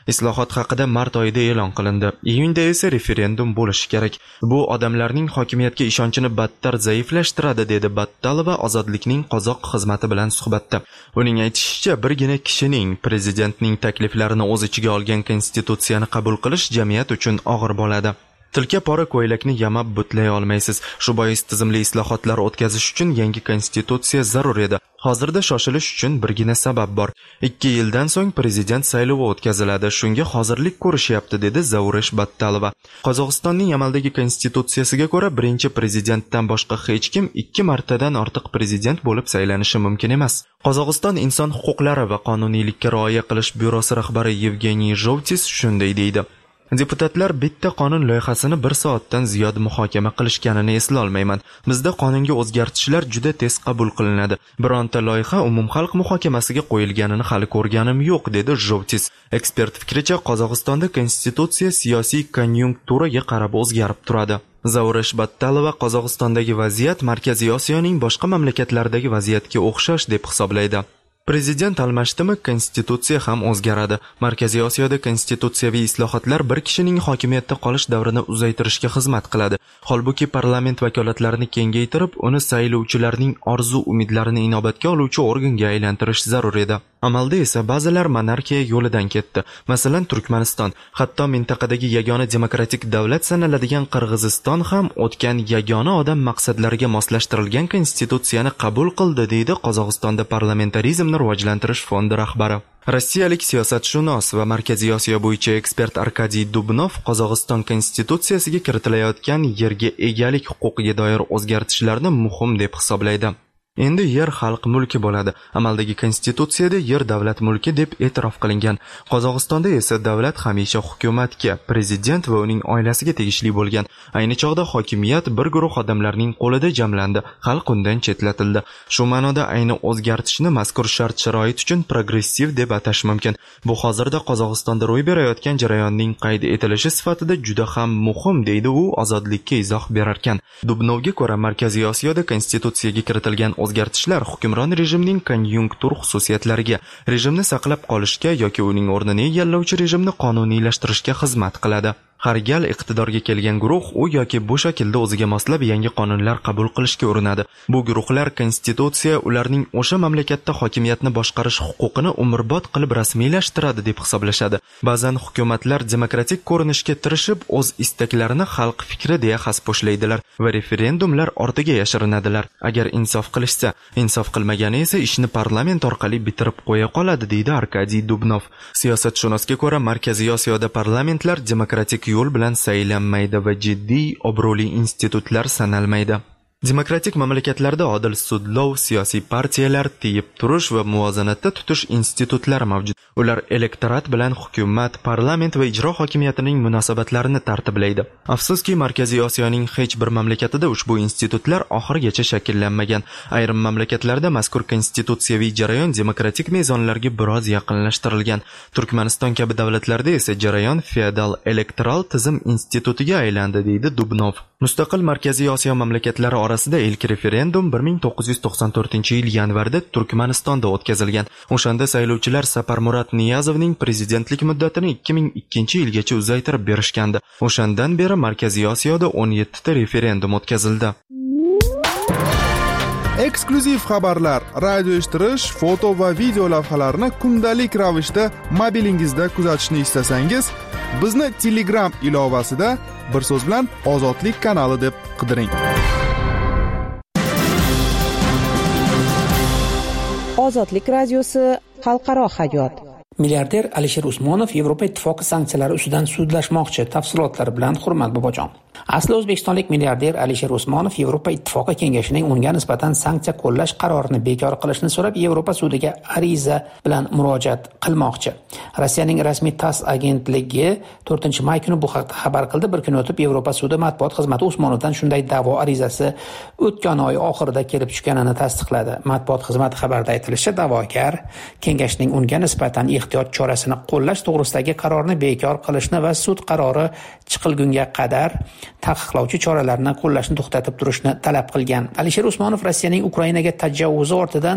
islohot haqida mart oyida e'lon qilindi. Iyunda esa referendum bo'lishi kerak. Bu odamlarning hokimiyatga ishonchini battar zaiflashtiradi, dedi Battalova Ozodlikning qozoq xizmati bilan suhbatda. Uning aytishicha, birgina kishining prezidentning takliflarini o'z ichiga olgan konstitutsiyani qabul qilish jamiyat uchun og'ir bo'ladi. Tilka pora ko'ylakni yamab butlay olmaysiz. Shu bois tizimli islohotlar o'tkazish uchun yangi konstitutsiya zarur edi. Hozirda shoshilish uchun birgina sabab bor. ikki yildan so'ng prezident saylovi o'tkaziladi. Shunga hozirlik ko'rishyapti, dedi Zavurish Battalova. Qozog'istonning amaldagi konstitutsiyasiga ko'ra, birinchi prezidentdan boshqa hech kim ikki martadan ortiq prezident bo'lib saylanishi mumkin emas. Qozog'iston inson huquqlari va qonuniylikka rioya qilish byurosi rahbari Yevgeniy Zhovtis shunday deydi. Deputatlar bitta qonun loyihasini bir soatdan ziyod muhokama qilishganini eslolmayman. Bizda qonunga o'zgartishlar juda tez qabul qilinadi. Bironta loyiha umumxalq muhokamasiga qo'yilganini hali ko'rganim yo'q, dedi Zhovtis. Ekspert fikricha, Qozog'istonda konstitutsiya siyosiy konjunkturaga qarab o'zgarib turadi. Zavurish Battalova Qozog'istondagi vaziyat Markaziy Osiyoning boshqa mamlakatlaridagi vaziyatga o'xshash deb hisoblaydi. Prezident almashdimi, konstitutsiya ham o'zgaradi. Markaziy Osiyoda konstitutsiyaviy islohotlar bir kishining hokimiyatda qolish davrini uzaytirishga xizmat qiladi. Holbuki parlament vakolatlarini kengaytirib, uni saylovchilarning orzu-umidlarini inobatga oluvchi organga aylantirish zarur edi. Amalda esa ba'zilar monarxiya yo'lidan ketdi. Masalan, Turkmaniston, hatto mintaqadagi yagona demokratik davlat sanaladigan Qirg'iziston ham o'tgan yagona odam maqsadlariga moslashtirilgan konstitutsiyani qabul qildi, deydi Qozog'istonda parlamentarizmni rivojlantirish fondi rahbari. Rossiyalik siyosatshunos va Markaziy Osiyo bo'yicha ekspert Arkadiy Dubnov Qozog'iston konstitutsiyasiga kiritilayotgan yerga egalik huquqiga doir o'zgartishlarni muhim deb hisoblaydi. Endi yer xalq mulki bo'ladi. Amaldagi konstitutsiyada yer davlat mulki deb e'tirof qilingan. Qozog'istonda esa davlat hamisha hukumatga, prezident va uning oilasiga tegishli bo'lgan. Ayni chog'da hokimiyat bir guruh odamlarning qo'lida jamlandi, xalq undan chetlatildi. Shu ma'noda ayni o'zgartishni mazkur shart-sharoit uchun progressiv deb atash mumkin. Bu hozirda Qozog'istonda ro'y berayotgan jarayonning qayd etilishi sifatida juda ham muhim, deydi u Ozodlikka izoh berarkan. Dubnovga ko'ra, Markaziy Osiyoda konstitutsiyaga kiritilgan o'zgartishlar hukmron rejimning konjunktur xususiyatlariga, rejimni saqlab qolishga yoki uning o'rnini egallovchi rejimni qonuniylashtirishga xizmat qiladi. Har gal iqtidorga kelgan guruh u yoki bu shaklda o'ziga moslab yangi qonunlar qabul qilishga urinadi. Bu guruhlar konstitutsiya ularning o'sha mamlakatda hokimiyatni boshqarish huquqini umrbod qilib rasmiylashtiradi deb hisoblashadi. Ba'zan hukumatlar demokratik ko'rinishga tirishib, o'z istaklarini xalq fikri deya xaspo'shlaydilar va referendumlar ortiga yashirinadilar. Agar insof qilishsa, insof qilmagani esa ishni parlament orqali bitirib qo'ya qoladi, deydi Arkadiy Dubnov. Siyosatshunosga ko'ra, Markaziy Osiyoda parlamentlar demokratik yo'l bilan saylanmaydi va jiddiy obro'li institutlar sanalmaydi. Demokratik mamlakatlarda odil sudlov, siyosiy partiyalar, tiyib turish va muvozanatda tutish institutlari mavjud. Ular elektorat bilan hukumat, parlament va ijro hokimiyatining munosabatlarini tartiblaydi. Afsuski, Markaziy Osiyoning hech bir mamlakatida ushbu institutlar oxirigacha shakllanmagan. Ayrim mamlakatlarda mazkur konstitutsiyaviy jarayon demokratik mezonlarga biroz yaqinlashtirilgan. Turkmaniston kabi davlatlarda esa jarayon feodal elektoral tizim institutiga aylandi, deydi Dubnov. Mustaqil Markaziy Osiyo mamlakatlari orasida ilk referendum bir ming to'qqiz yuz to'qson to'rtinchi yil yanvarda Turkmanistonda o'tkazilgan. O'shanda saylovchilar Saparmurat Niyazovning prezidentlik muddatini ikki ming ikkinchi yilgacha uzaytirib berishgandi. O'shandan beri Markaziy Osiyoda o'n yetti ta referendum o'tkazildi. Eksklyuziv xabarlar, radio eshittirish, foto va video lavhalarni kundalik ravishda mobilingizda kuzatishni istasangiz, bizni Telegram ilovasida bir so'z bilan Ozodlik kanali deb qidiring. Ozodlik radiosi xalqaro hayot. Milliarder Alisher Usmonov Yevropa Ittifoqi sanksiyalari ustidan sudlashmoqchi. Tafsilotlar bilan Hurmat Bobojon. Asli o'zbekistonlik milliarder Alisher Usmonov Yevropa Ittifoqi kengashining unga nisbatan sanksiya qo'llash qarorini bekor qilishni so'rab Yevropa sudiga ariza bilan murojaat qilmoqchi. Rossiyaning rasmiy TASS agentligi to'rtinchi may kuni bu haqda xabar qildi. Bir kun o'tib Yevropa sudi matbuot xizmati Usmonovdan shunday da'vo arizasi o'tgan oy oxirida kelib tushganini tasdiqladi. Matbuot xizmati xabarida aytilishicha, da'vogar kengashning unga nisbatan ehtiyot chorasini qo'llash to'g'risidagi qarorni bekor qilishni va sud qarori chiqilgunga qadar taqiqlovchi choralarni qo'llashni to'xtatib turishni talab qilgan. Alisher Usmonov Rossiyaning Ukrainaga tajovvuzi ortidan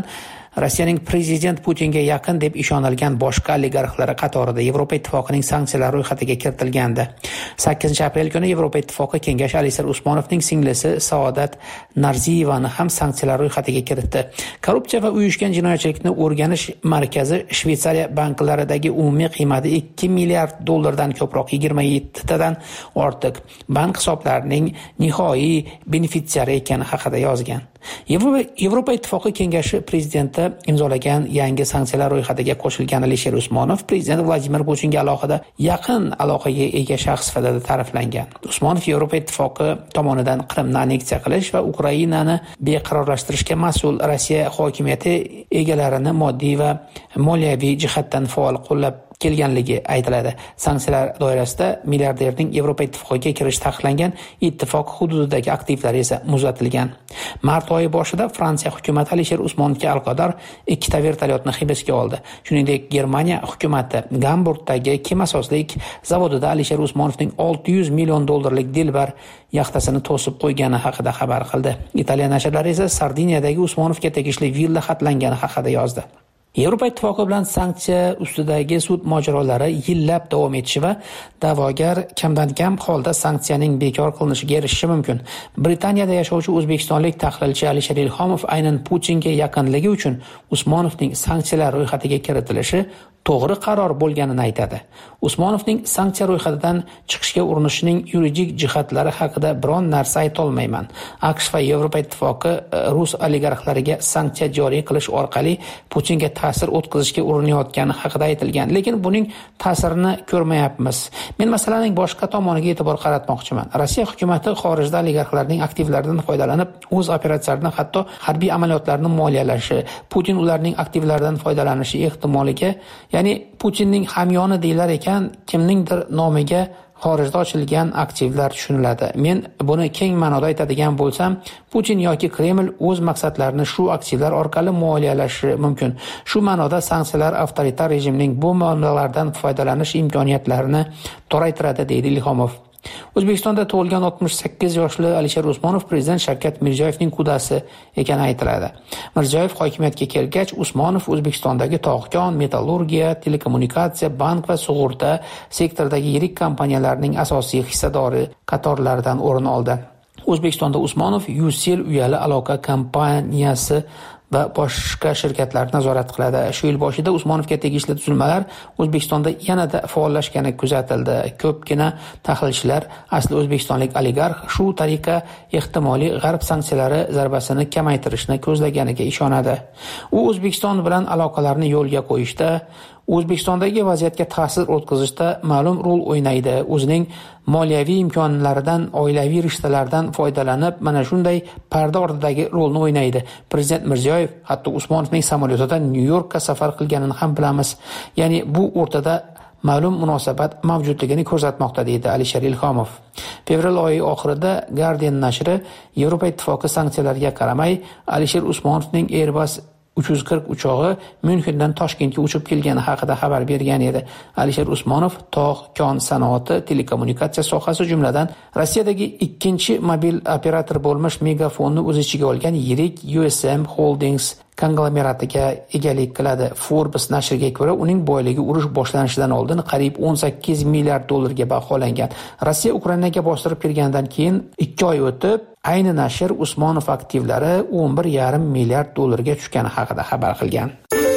Rossiyaning prezident Putinga yaqin deb ishonilgan boshqa oligarxlari qatorida Yevropa Ittifoqining sanksiyalar ro'yxatiga kiritilgandi. sakkizinchi aprel kuni Yevropa Ittifoqi kengashi Alisher Usmonovning singlisi Saodat Narziyevani ham sanksiyalar ro'yxatiga kiritdi. Korrupsiya va uyushgan jinoyatchilikni o'rganish markazi Shveysariya banklaridagi umumiy qiymati ikki milliard dollardan ko'proq yigirma yetti tadan ortiq bank hisoblarining nihoyiy benefitsiari ekani haqida yozgan. Yevropa, Yevropa Ittifoqi kengashi prezidenti imzolagan yangi sanksiyalar ro'yxatiga qo'shilgan Alisher Usmonov prezident Vladimir Putinga alohida yaqin aloqaga ega shaxs sifatida ta'riflangan. Usmonov Yevropa Ittifoqi tomonidan Qrimni anneksiya qilish va Ukrainani beqarorlashtirishga mas'ul Rossiya hokimiyati egalarini moddiy va moliyaviy jihatdan faol qo'llab kelganligi aytiladi. Sanksiyalar doirasida milliarderning Yevropa Ittifoqiga kirish taqiqlangan, ittifoq hududidagi aktivlari esa muzlatilgan. Mart oyi boshida Fransiya hukumati Alisher Usmonovga aloqador ikkita vertolyotni hibsga oldi. Shuningdek, Germaniya hukumati Gamburgdagi kemasozlik zavodida Alisher Usmonovning olti yuz million dollarlik dilbar yaxtasini to'sib qo'ygani haqida xabar qildi. Italiya nashrlari esa Sardiniyadagi Usmonovga tegishli villa xatlangani haqida yozdi. Yevropa Ittifoqi bilan sanksiya ustidagi sud mojarolari yillab davom etishi va da'vogar kamdan kam holda sanksiyaning bekor qilinishiga erishishi mumkin. Britaniyada yashovchi o'zbekistonlik tahlilchi Alisher Ilhomov aynan Putinga yaqinligi uchun Usmonovning sanksiyalar ro'yxatiga kiritilishi to'g'ri qaror bo'lganini aytadi. Usmonovning sanksiya ro'yxatidan chiqishga urinishining yuridik jihatlari haqida biron narsa ayta olmayman. AQSh va Yevropa Ittifoqi rus oligarxlariga sanksiya joriy qilish orqali Putinga ta'sir o'tkazishga urinayotgani haqida aytilgan, lekin buning ta'sirini ko'rmayapmiz. Men masalaning boshqa tomoniga e'tibor qaratmoqchiman. Rossiya hukumatı xorijda oligarxlarning aktivlaridan foydalanib, o'z operatsiyalarini, hatto harbiy amaliyotlarni moliyalashi, Putin ularning aktivlaridan foydalanishi ehtimoliga, ya'ni Putinning hamyoni deylar ekan, kimningdir nomiga xorijda ochilgan aktivlar tushuniladi. Men buni keng ma'noda aytadigan bo'lsam, Putin yoki Kreml o'z maqsadlarini shu aktivlar orqali moliyalashi mumkin. Shu ma'noda sanksiyalar avtoritar rejimning bu manbalardan foydalanish imkoniyatlarini toraytiradi, deydi Ilhomov. O'zbekistonda tug'ilgan oltmish sakkiz yoshli Alisher Usmonov prezident Shavkat Mirziyoyevning qudasi ekani aytiladi. Mirziyoyev hokimiyatga kelgach, Usmonov O'zbekistondagi tog'-kon, metallurgiya, telekommunikatsiya, bank va sug'urta sektoridagi yirik kompaniyalarning asosiy hissadori qatorlaridan o'rin oldi. O'zbekistonda Usmonov Ucell uyali aloqa kompaniyasi va boshqa shirkatlar nazorat qiladi. Shu yil boshida Usmonovga tegishli tuzilmalar O'zbekistonda yanada faollashgani kuzatildi. Ko'pgina tahlilchilar asli o'zbekistonlik oligarx shu tariqa ehtimoliy g'arb sanksiyalari zarbasini kamaytirishni ko'zlaganiga ishonadi. U O'zbekiston bilan aloqalarni yo'lga qo'yishda, O'zbekistondagi vaziyatga ta'sir o'tkazishda ma'lum rol o'ynaydi. O'zining moliyaviy imkonlaridan, oilaviy rishtalardan foydalanib, mana shunday parda ortidagi rolni o'ynaydi. Prezident Mirziyoyev hatto Usmonovning samolyotida Nyu-Yorkka safar qilganini ham bilamiz. Ya'ni bu o'rtada ma'lum munosabat mavjudligini ko'rsatmoqda, deydi Alisher Ilhomov. Fevral oyi oxirida Guardian nashri Yevropa Ittifoqi sanksiyalariga qaramay Alisher Usmonovning Airbus uch yuz qirq uchog'i Myunxendan Toshkentga uchib kelgani haqida xabar bergan edi. Alisher Usmonov tog', kon sanoati, telekommunikatsiya sohasi jumladan Rossiyadagi ikkinchi mobil operator bo'lmish Megafonni o'z ichiga olgan yirik U S M Holdings konglomeratiga egalik qiladi. Forbes nashriga ko'ra, uning boyligi urush boshlanishidan oldin qariyb o'n sakkiz milliard dollarga baholangan. Rossiya Ukrainaga bostirib kirgandan keyin ikki oy o'tib, ayni nashr Usmonov aktivlari o'n bir yarim milliard dollarga tushgani haqida xabar qilgan.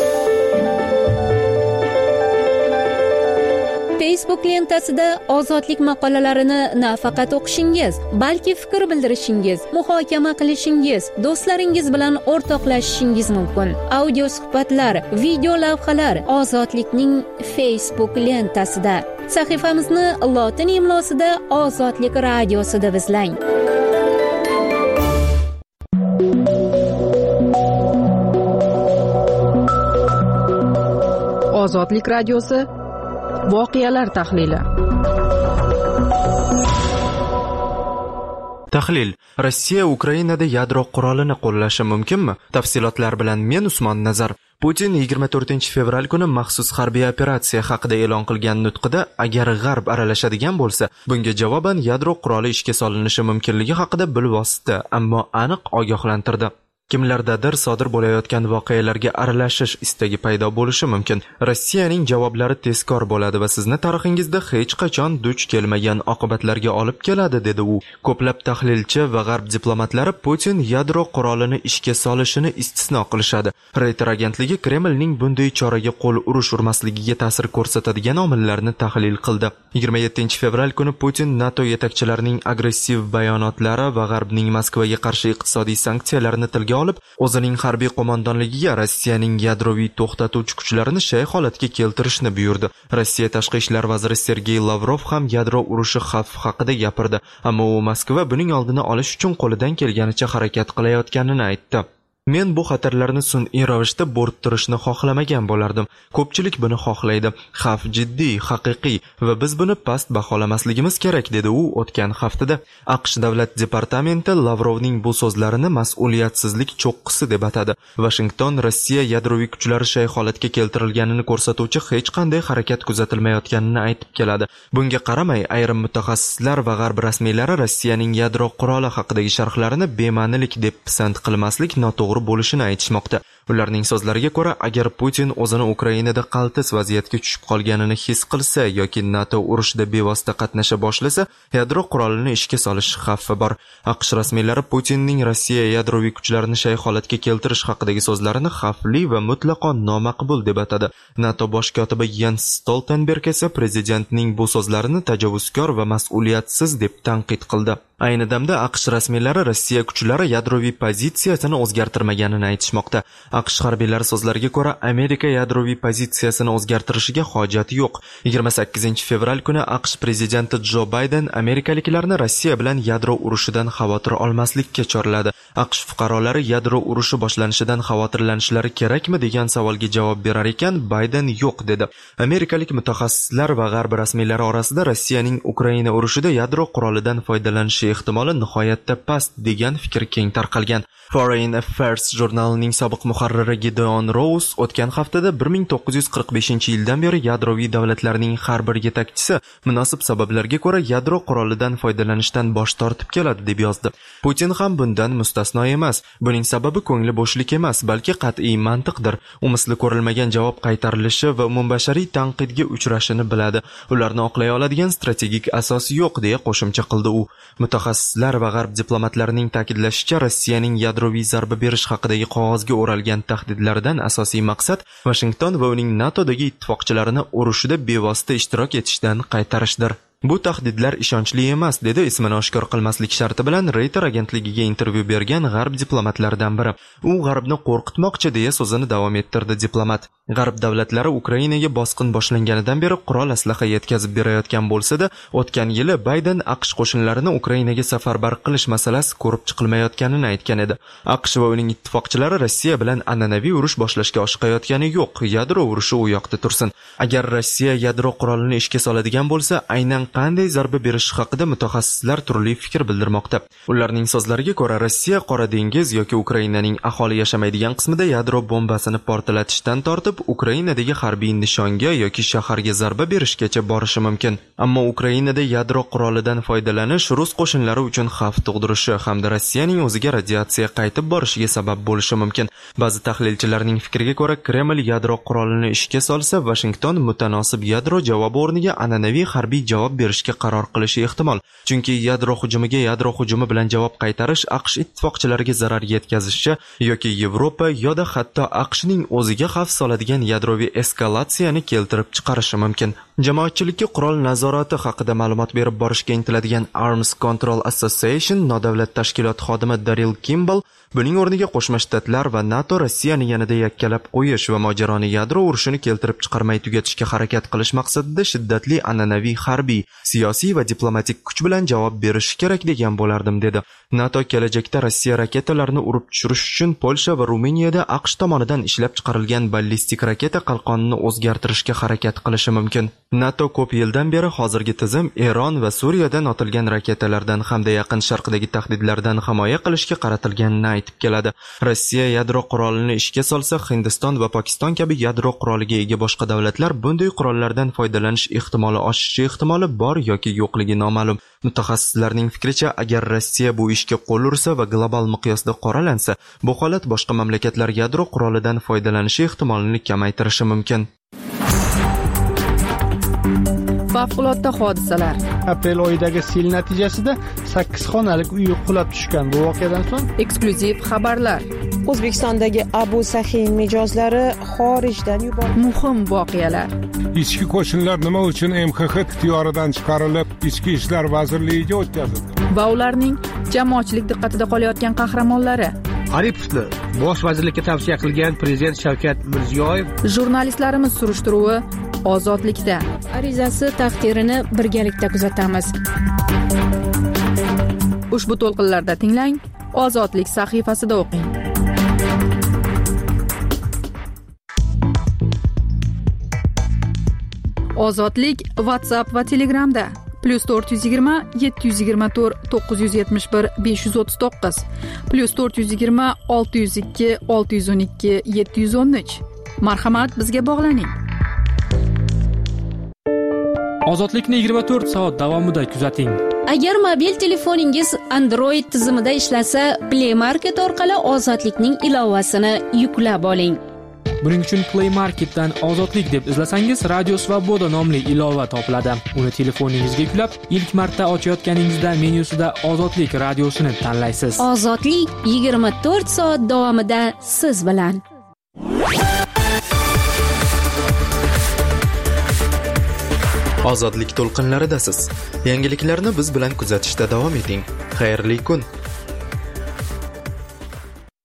Facebook lentasida ozodlik maqolalarini nafaqat o'qishingiz, balki fikr bildirishingiz, muhokama qilishingiz, do'stlaringiz bilan o'rtoqlashishingiz mumkin. Audio suhbatlar, video lavhalar Ozodlikning Facebook lentasida. Sahifamizni lotin imlosida Ozodlik radiosida izlang. Ozodlik radiosi voqealar tahlili. Tahlil: Rossiya Ukrainada yadro qurolini qo'llashi mumkinmi? Tafsilotlar bilan men Usmon Nazar. Putin yigirma to'rtinchi fevral kuni maxsus harbiy operatsiya haqida e'lon qilgan nutqida agar G'arb aralashadigan bo'lsa, bunga javoban yadro quroli ishga solinishi mumkinligi haqida bilvosita, ammo aniq ogohlantirdi. kimlardadir sodir bo'layotgan voqealarga aralashish istagi paydo bo'lishi mumkin. Rossiyaning javoblari tezkor bo'ladi va sizni tarixingizda hech qachon duch kelmagan oqibatlarga olib keladi, dedi u. Ko'plab tahlilchi va g'arb diplomatlari Putin yadro qurolini ishga solishini istisno qilishadi. Reuters agentligi Kremlning bunday choraga qo'l urish urmasligiga ta'sir ko'rsatadigan omillarni tahlil qildi. yigirma yettinchi fevral kuni Putin NATO yetakchilarining agressiv bayonotlari va g'arbning Moskvaga qarshi iqtisodiy sanksiyalarni tilga olib, o'zining harbiy qo'mondonligiga Rossiyaning yadroviy to'xtatuvchi kuchlarini shay holatga keltirishni buyurdi. Rossiya tashqi ishlar vaziri Sergey Lavrov ham yadro urushi xavfi haqida gapirdi, ammo u Moskva buning oldini olish uchun qo'lidan kelganicha harakat qilayotganini aytdi. Men bu xatarlarni sun'iy ravishda bo'rttirishni xohlamagan bo'lardim. Ko'pchilik buni xohlaydi. Xavf jiddiy, haqiqiy va biz buni past baholamasligimiz kerak, dedi u o'tgan haftada. AQSh davlat departamenti Lavrovning bu so'zlarini mas'uliyatsizlik cho'qqisi deb atadi. Washington Rossiya yadroviy kuchlari shay holatga keltirilganini ko'rsatuvchi hech qanday harakat kuzatilmayotganini aytib keladi. Bunga qaramay, ayrim mutaxassislar va g'arb rasmiylari Rossiyaning yadro quroli haqidagi sharhlarini bema'nilik deb pisand qilmaslik noto'g'ri bo'lishini aytishmoqda. Ularning so'zlariga ko'ra, agar Putin o'zini Ukrainada qaltis vaziyatga tushib qolganini his qilsa yoki NATO urushida bevosita qatnasha boshlasa, yadro qurolini ishga solish xavfi bor. AQSh rasmiylari Putinning Rossiya yadroviy kuchlarini shay holatga keltirish haqidagi so'zlarini xavfli va mutlaqo nomaqbul deb atadi. NATO bosh kotibi Jens Stoltenberg esa prezidentning bu so'zlarini tajovuzkor va mas'uliyatsiz deb tanqid qildi. Ayni damda AQSh rasmiylari Rossiya kuchlari yadroviy pozitsiyasini o'zgartirmaganini aytishmoqda. AQSh harbiylari so'zlariga ko'ra, Amerika yadroviy pozitsiyasini o'zgartirishiga hojat yo'q. yigirma sakkizinchi fevral kuni AQSh prezidenti Jo Bayden amerikaliklarni Rossiya bilan yadro urushidan xavotir olmaslikka chorladi. AQSh fuqarolari yadro urushi boshlanishidan xavotirlanishlari kerakmi degan savolga javob berar ekan, Bayden yo'q dedi. Amerikalik mutaxassislar va g'arb rasmiylari orasida Rossiyaning Ukraina urushida yadro qurolidan foydalanishi ehtimoli nihoyatda past degan fikr keng tarqalgan. Foreign Affairs jurnalining sobiq muharriri Gideon Rose o'tgan haftada bir ming to'qqiz yuz qirq beshinchi yildan beri yadroviy davlatlarning har bir yetakchisi munosib sabablarga ko'ra yadro qurolidan foydalanishdan bosh tortib keladi deb yozdi. Putin ham bundan mustasno emas. Buning sababi ko'ngli bo'shlik emas, balki qat'iy mantiqdir. U misli ko'rilmagan javob qaytarilishi va umumbashariy tanqidga uchrashini biladi. Ularni oqlay oladigan strategik asos yo'q, deya qo'shimcha qildi u. Mutaxassislar va g'arb diplomatlarining ta'kidlashicha, Rossiyaning yadroviy zarba berish haqidagi qog'ozga o'ralgan tahdidlardan asosiy maqsad Washington va uning NATOdagi ittifoqchilarini urushida bevosita ishtirok etishdan qaytarishdir. Bu tahdidlar ishonchli emas, dedi ismini oshkor qilmaslik sharti bilan Reuters agentligiga intervyu bergan g'arb diplomatlaridan biri. U g'arbni qo'rqitmoqchi, deya so'zini davom ettirdi diplomat. G'arb davlatlari Ukrainaga bosqin boshlanganidan beri qurol aslaha yetkazib berayotgan bo'lsa-da, o'tgan yili Bayden AQSh qo'shinlarini Ukrainaga safarbar qilish masalasi ko'rib chiqilmayotganini aytgan edi. AQSh va uning ittifoqchilari Rossiya bilan an'anaviy urush boshlashga oshiqayotgani yo'q, yadro urushi u yoqda tursin. Agar Rossiya yadro qurolini ishga soladigan bo'lsa, aynan qanday zarba berishi haqida mutaxassislar turli fikr bildirmoqda. Ularning so'zlariga ko'ra, Rossiya Qora dengiz yoki Ukrainaning aholi yashamaydigan qismida yadro bombasini portlatishdan tortib Ukrainadagi harbiy nishonga yoki shaharga zarba berishgacha borishi mumkin. Ammo Ukrainada yadro qurolidan foydalanish rus qo'shinlari uchun xavf tug'dirishi hamda Rossiyaning o'ziga radiatsiya qaytib borishiga sabab bo'lishi mumkin. Ba'zi tahlilchilarning fikriga ko'ra, Kreml yadro qurolini ishga solsa, Washington mutanosib yadro javobi o'rniga an'anaviy harbiy javob berishga qaror qilishi ehtimol. Chunki yadro hujumiga yadro hujumi bilan javob qaytarish AQSh ittifoqchilariga zarar yetkazishi yoki Yevropa yoda hatto AQShning o'ziga xavf soladigan yadroviy eskalatsiyani keltirib chiqarishi mumkin. Jamoatchilikka qurol nazorati haqida ma'lumot berib borishga intiladigan Arms Control Association nodavlat tashkilot xodimi Daryl Kimball buning o'rniga Qo'shma Shtatlar va NATO Rossiyani yanada yakkalab qo'yish va mojaroni yadro urushini keltirib chiqarmay tugatishga harakat qilish maqsadida shiddatli an'anaviy harbiy, siyosiy va diplomatik kuch bilan javob berishi kerak degan bo'lardim, dedi. NATO kelajakda Rossiya raketalarini urib tushirish uchun Polsha va Ruminiyada AQSh tomonidan ishlab chiqarilgan ballistik raketa qalqonini o'zgartirishga harakat qilishi mumkin. NATO ko'p yildan beri hozirgi tizim Eron va Suriyadan otilgan raketalardan hamda yaqin sharqdagi tahdidlardan himoya qilishga qaratilganini aytib keladi. Rossiya yadro qurolini ishga solsa, Hindiston va Pokiston kabi yadro quroliga ega boshqa davlatlar bunday qurollardan foydalanish ehtimoli oshishi ehtimoli bor yoki yo'qligi noma'lum. Mutaxassislarning fikricha, agar Rossiya bu ishga qo'l ursa va global miqyosda qoralansa, bu holat boshqa mamlakatlar yadro qurolidan foydalanishi ehtimolini kamaytirishi mumkin. Favqulodda hodisalar. Aprel oyidagi sel natijasida sakkiz xonalik uy qulab tushgan. Bu voqeadan so'ng eksklyuziv xabarlar. O'zbekistondagi Abu Sahin mijozlari xorijdan yuborildi. Muhim voqealar. Ichki qo'shinlar nima uchun M X X ixtiyoridan chiqarilib, Ichki ishlar vazirligiga o'tkazildi? Va ularning jamoatchilik diqqatida qolayotgan qahramonlari. Aripovni bosh vazirlikka tavsiya qilgan prezident Shavkat Mirziyoyev. Jurnalistlarimiz surishtiruvi ozodlikda. Arizasi taqdirini birgalikda kuzatamiz. Ushbu to'lqinlarda tinglang, Ozodlik sahifasida o'qing. Ozodlik WhatsApp va Telegramda plus to'rt yuz yigirma yetti yuz yigirma to'rt to'qqiz yuz yetmish bir besh yuz o'ttiz to'qqiz plus to'rt yuz yigirma olti yuz ikki olti yuz o'n ikki yetti yuz o'n uch. Marhamat, bizga bog'laning. Ozodlikni yigirma to'rt soat davomida kuzating. Agar mobil telefoningiz Android tizimida ishlasa, Play Market orqali Ozodlikning ilovasini yuklab oling. Buning uchun Play Marketdan Ozodlik deb izlasangiz, Radio Svoboda nomli ilova topiladi. Uni telefoningizga yuklab, ilk marta ochayotganingizda menyusida Ozodlik radiosini tanlaysiz. Ozodlik yigirma to'rt soat davomida siz bilan. Ozodlik to'lqinlaridasiz. Yangiliklarni biz bilan kuzatishda davom eting. Xayrli kun.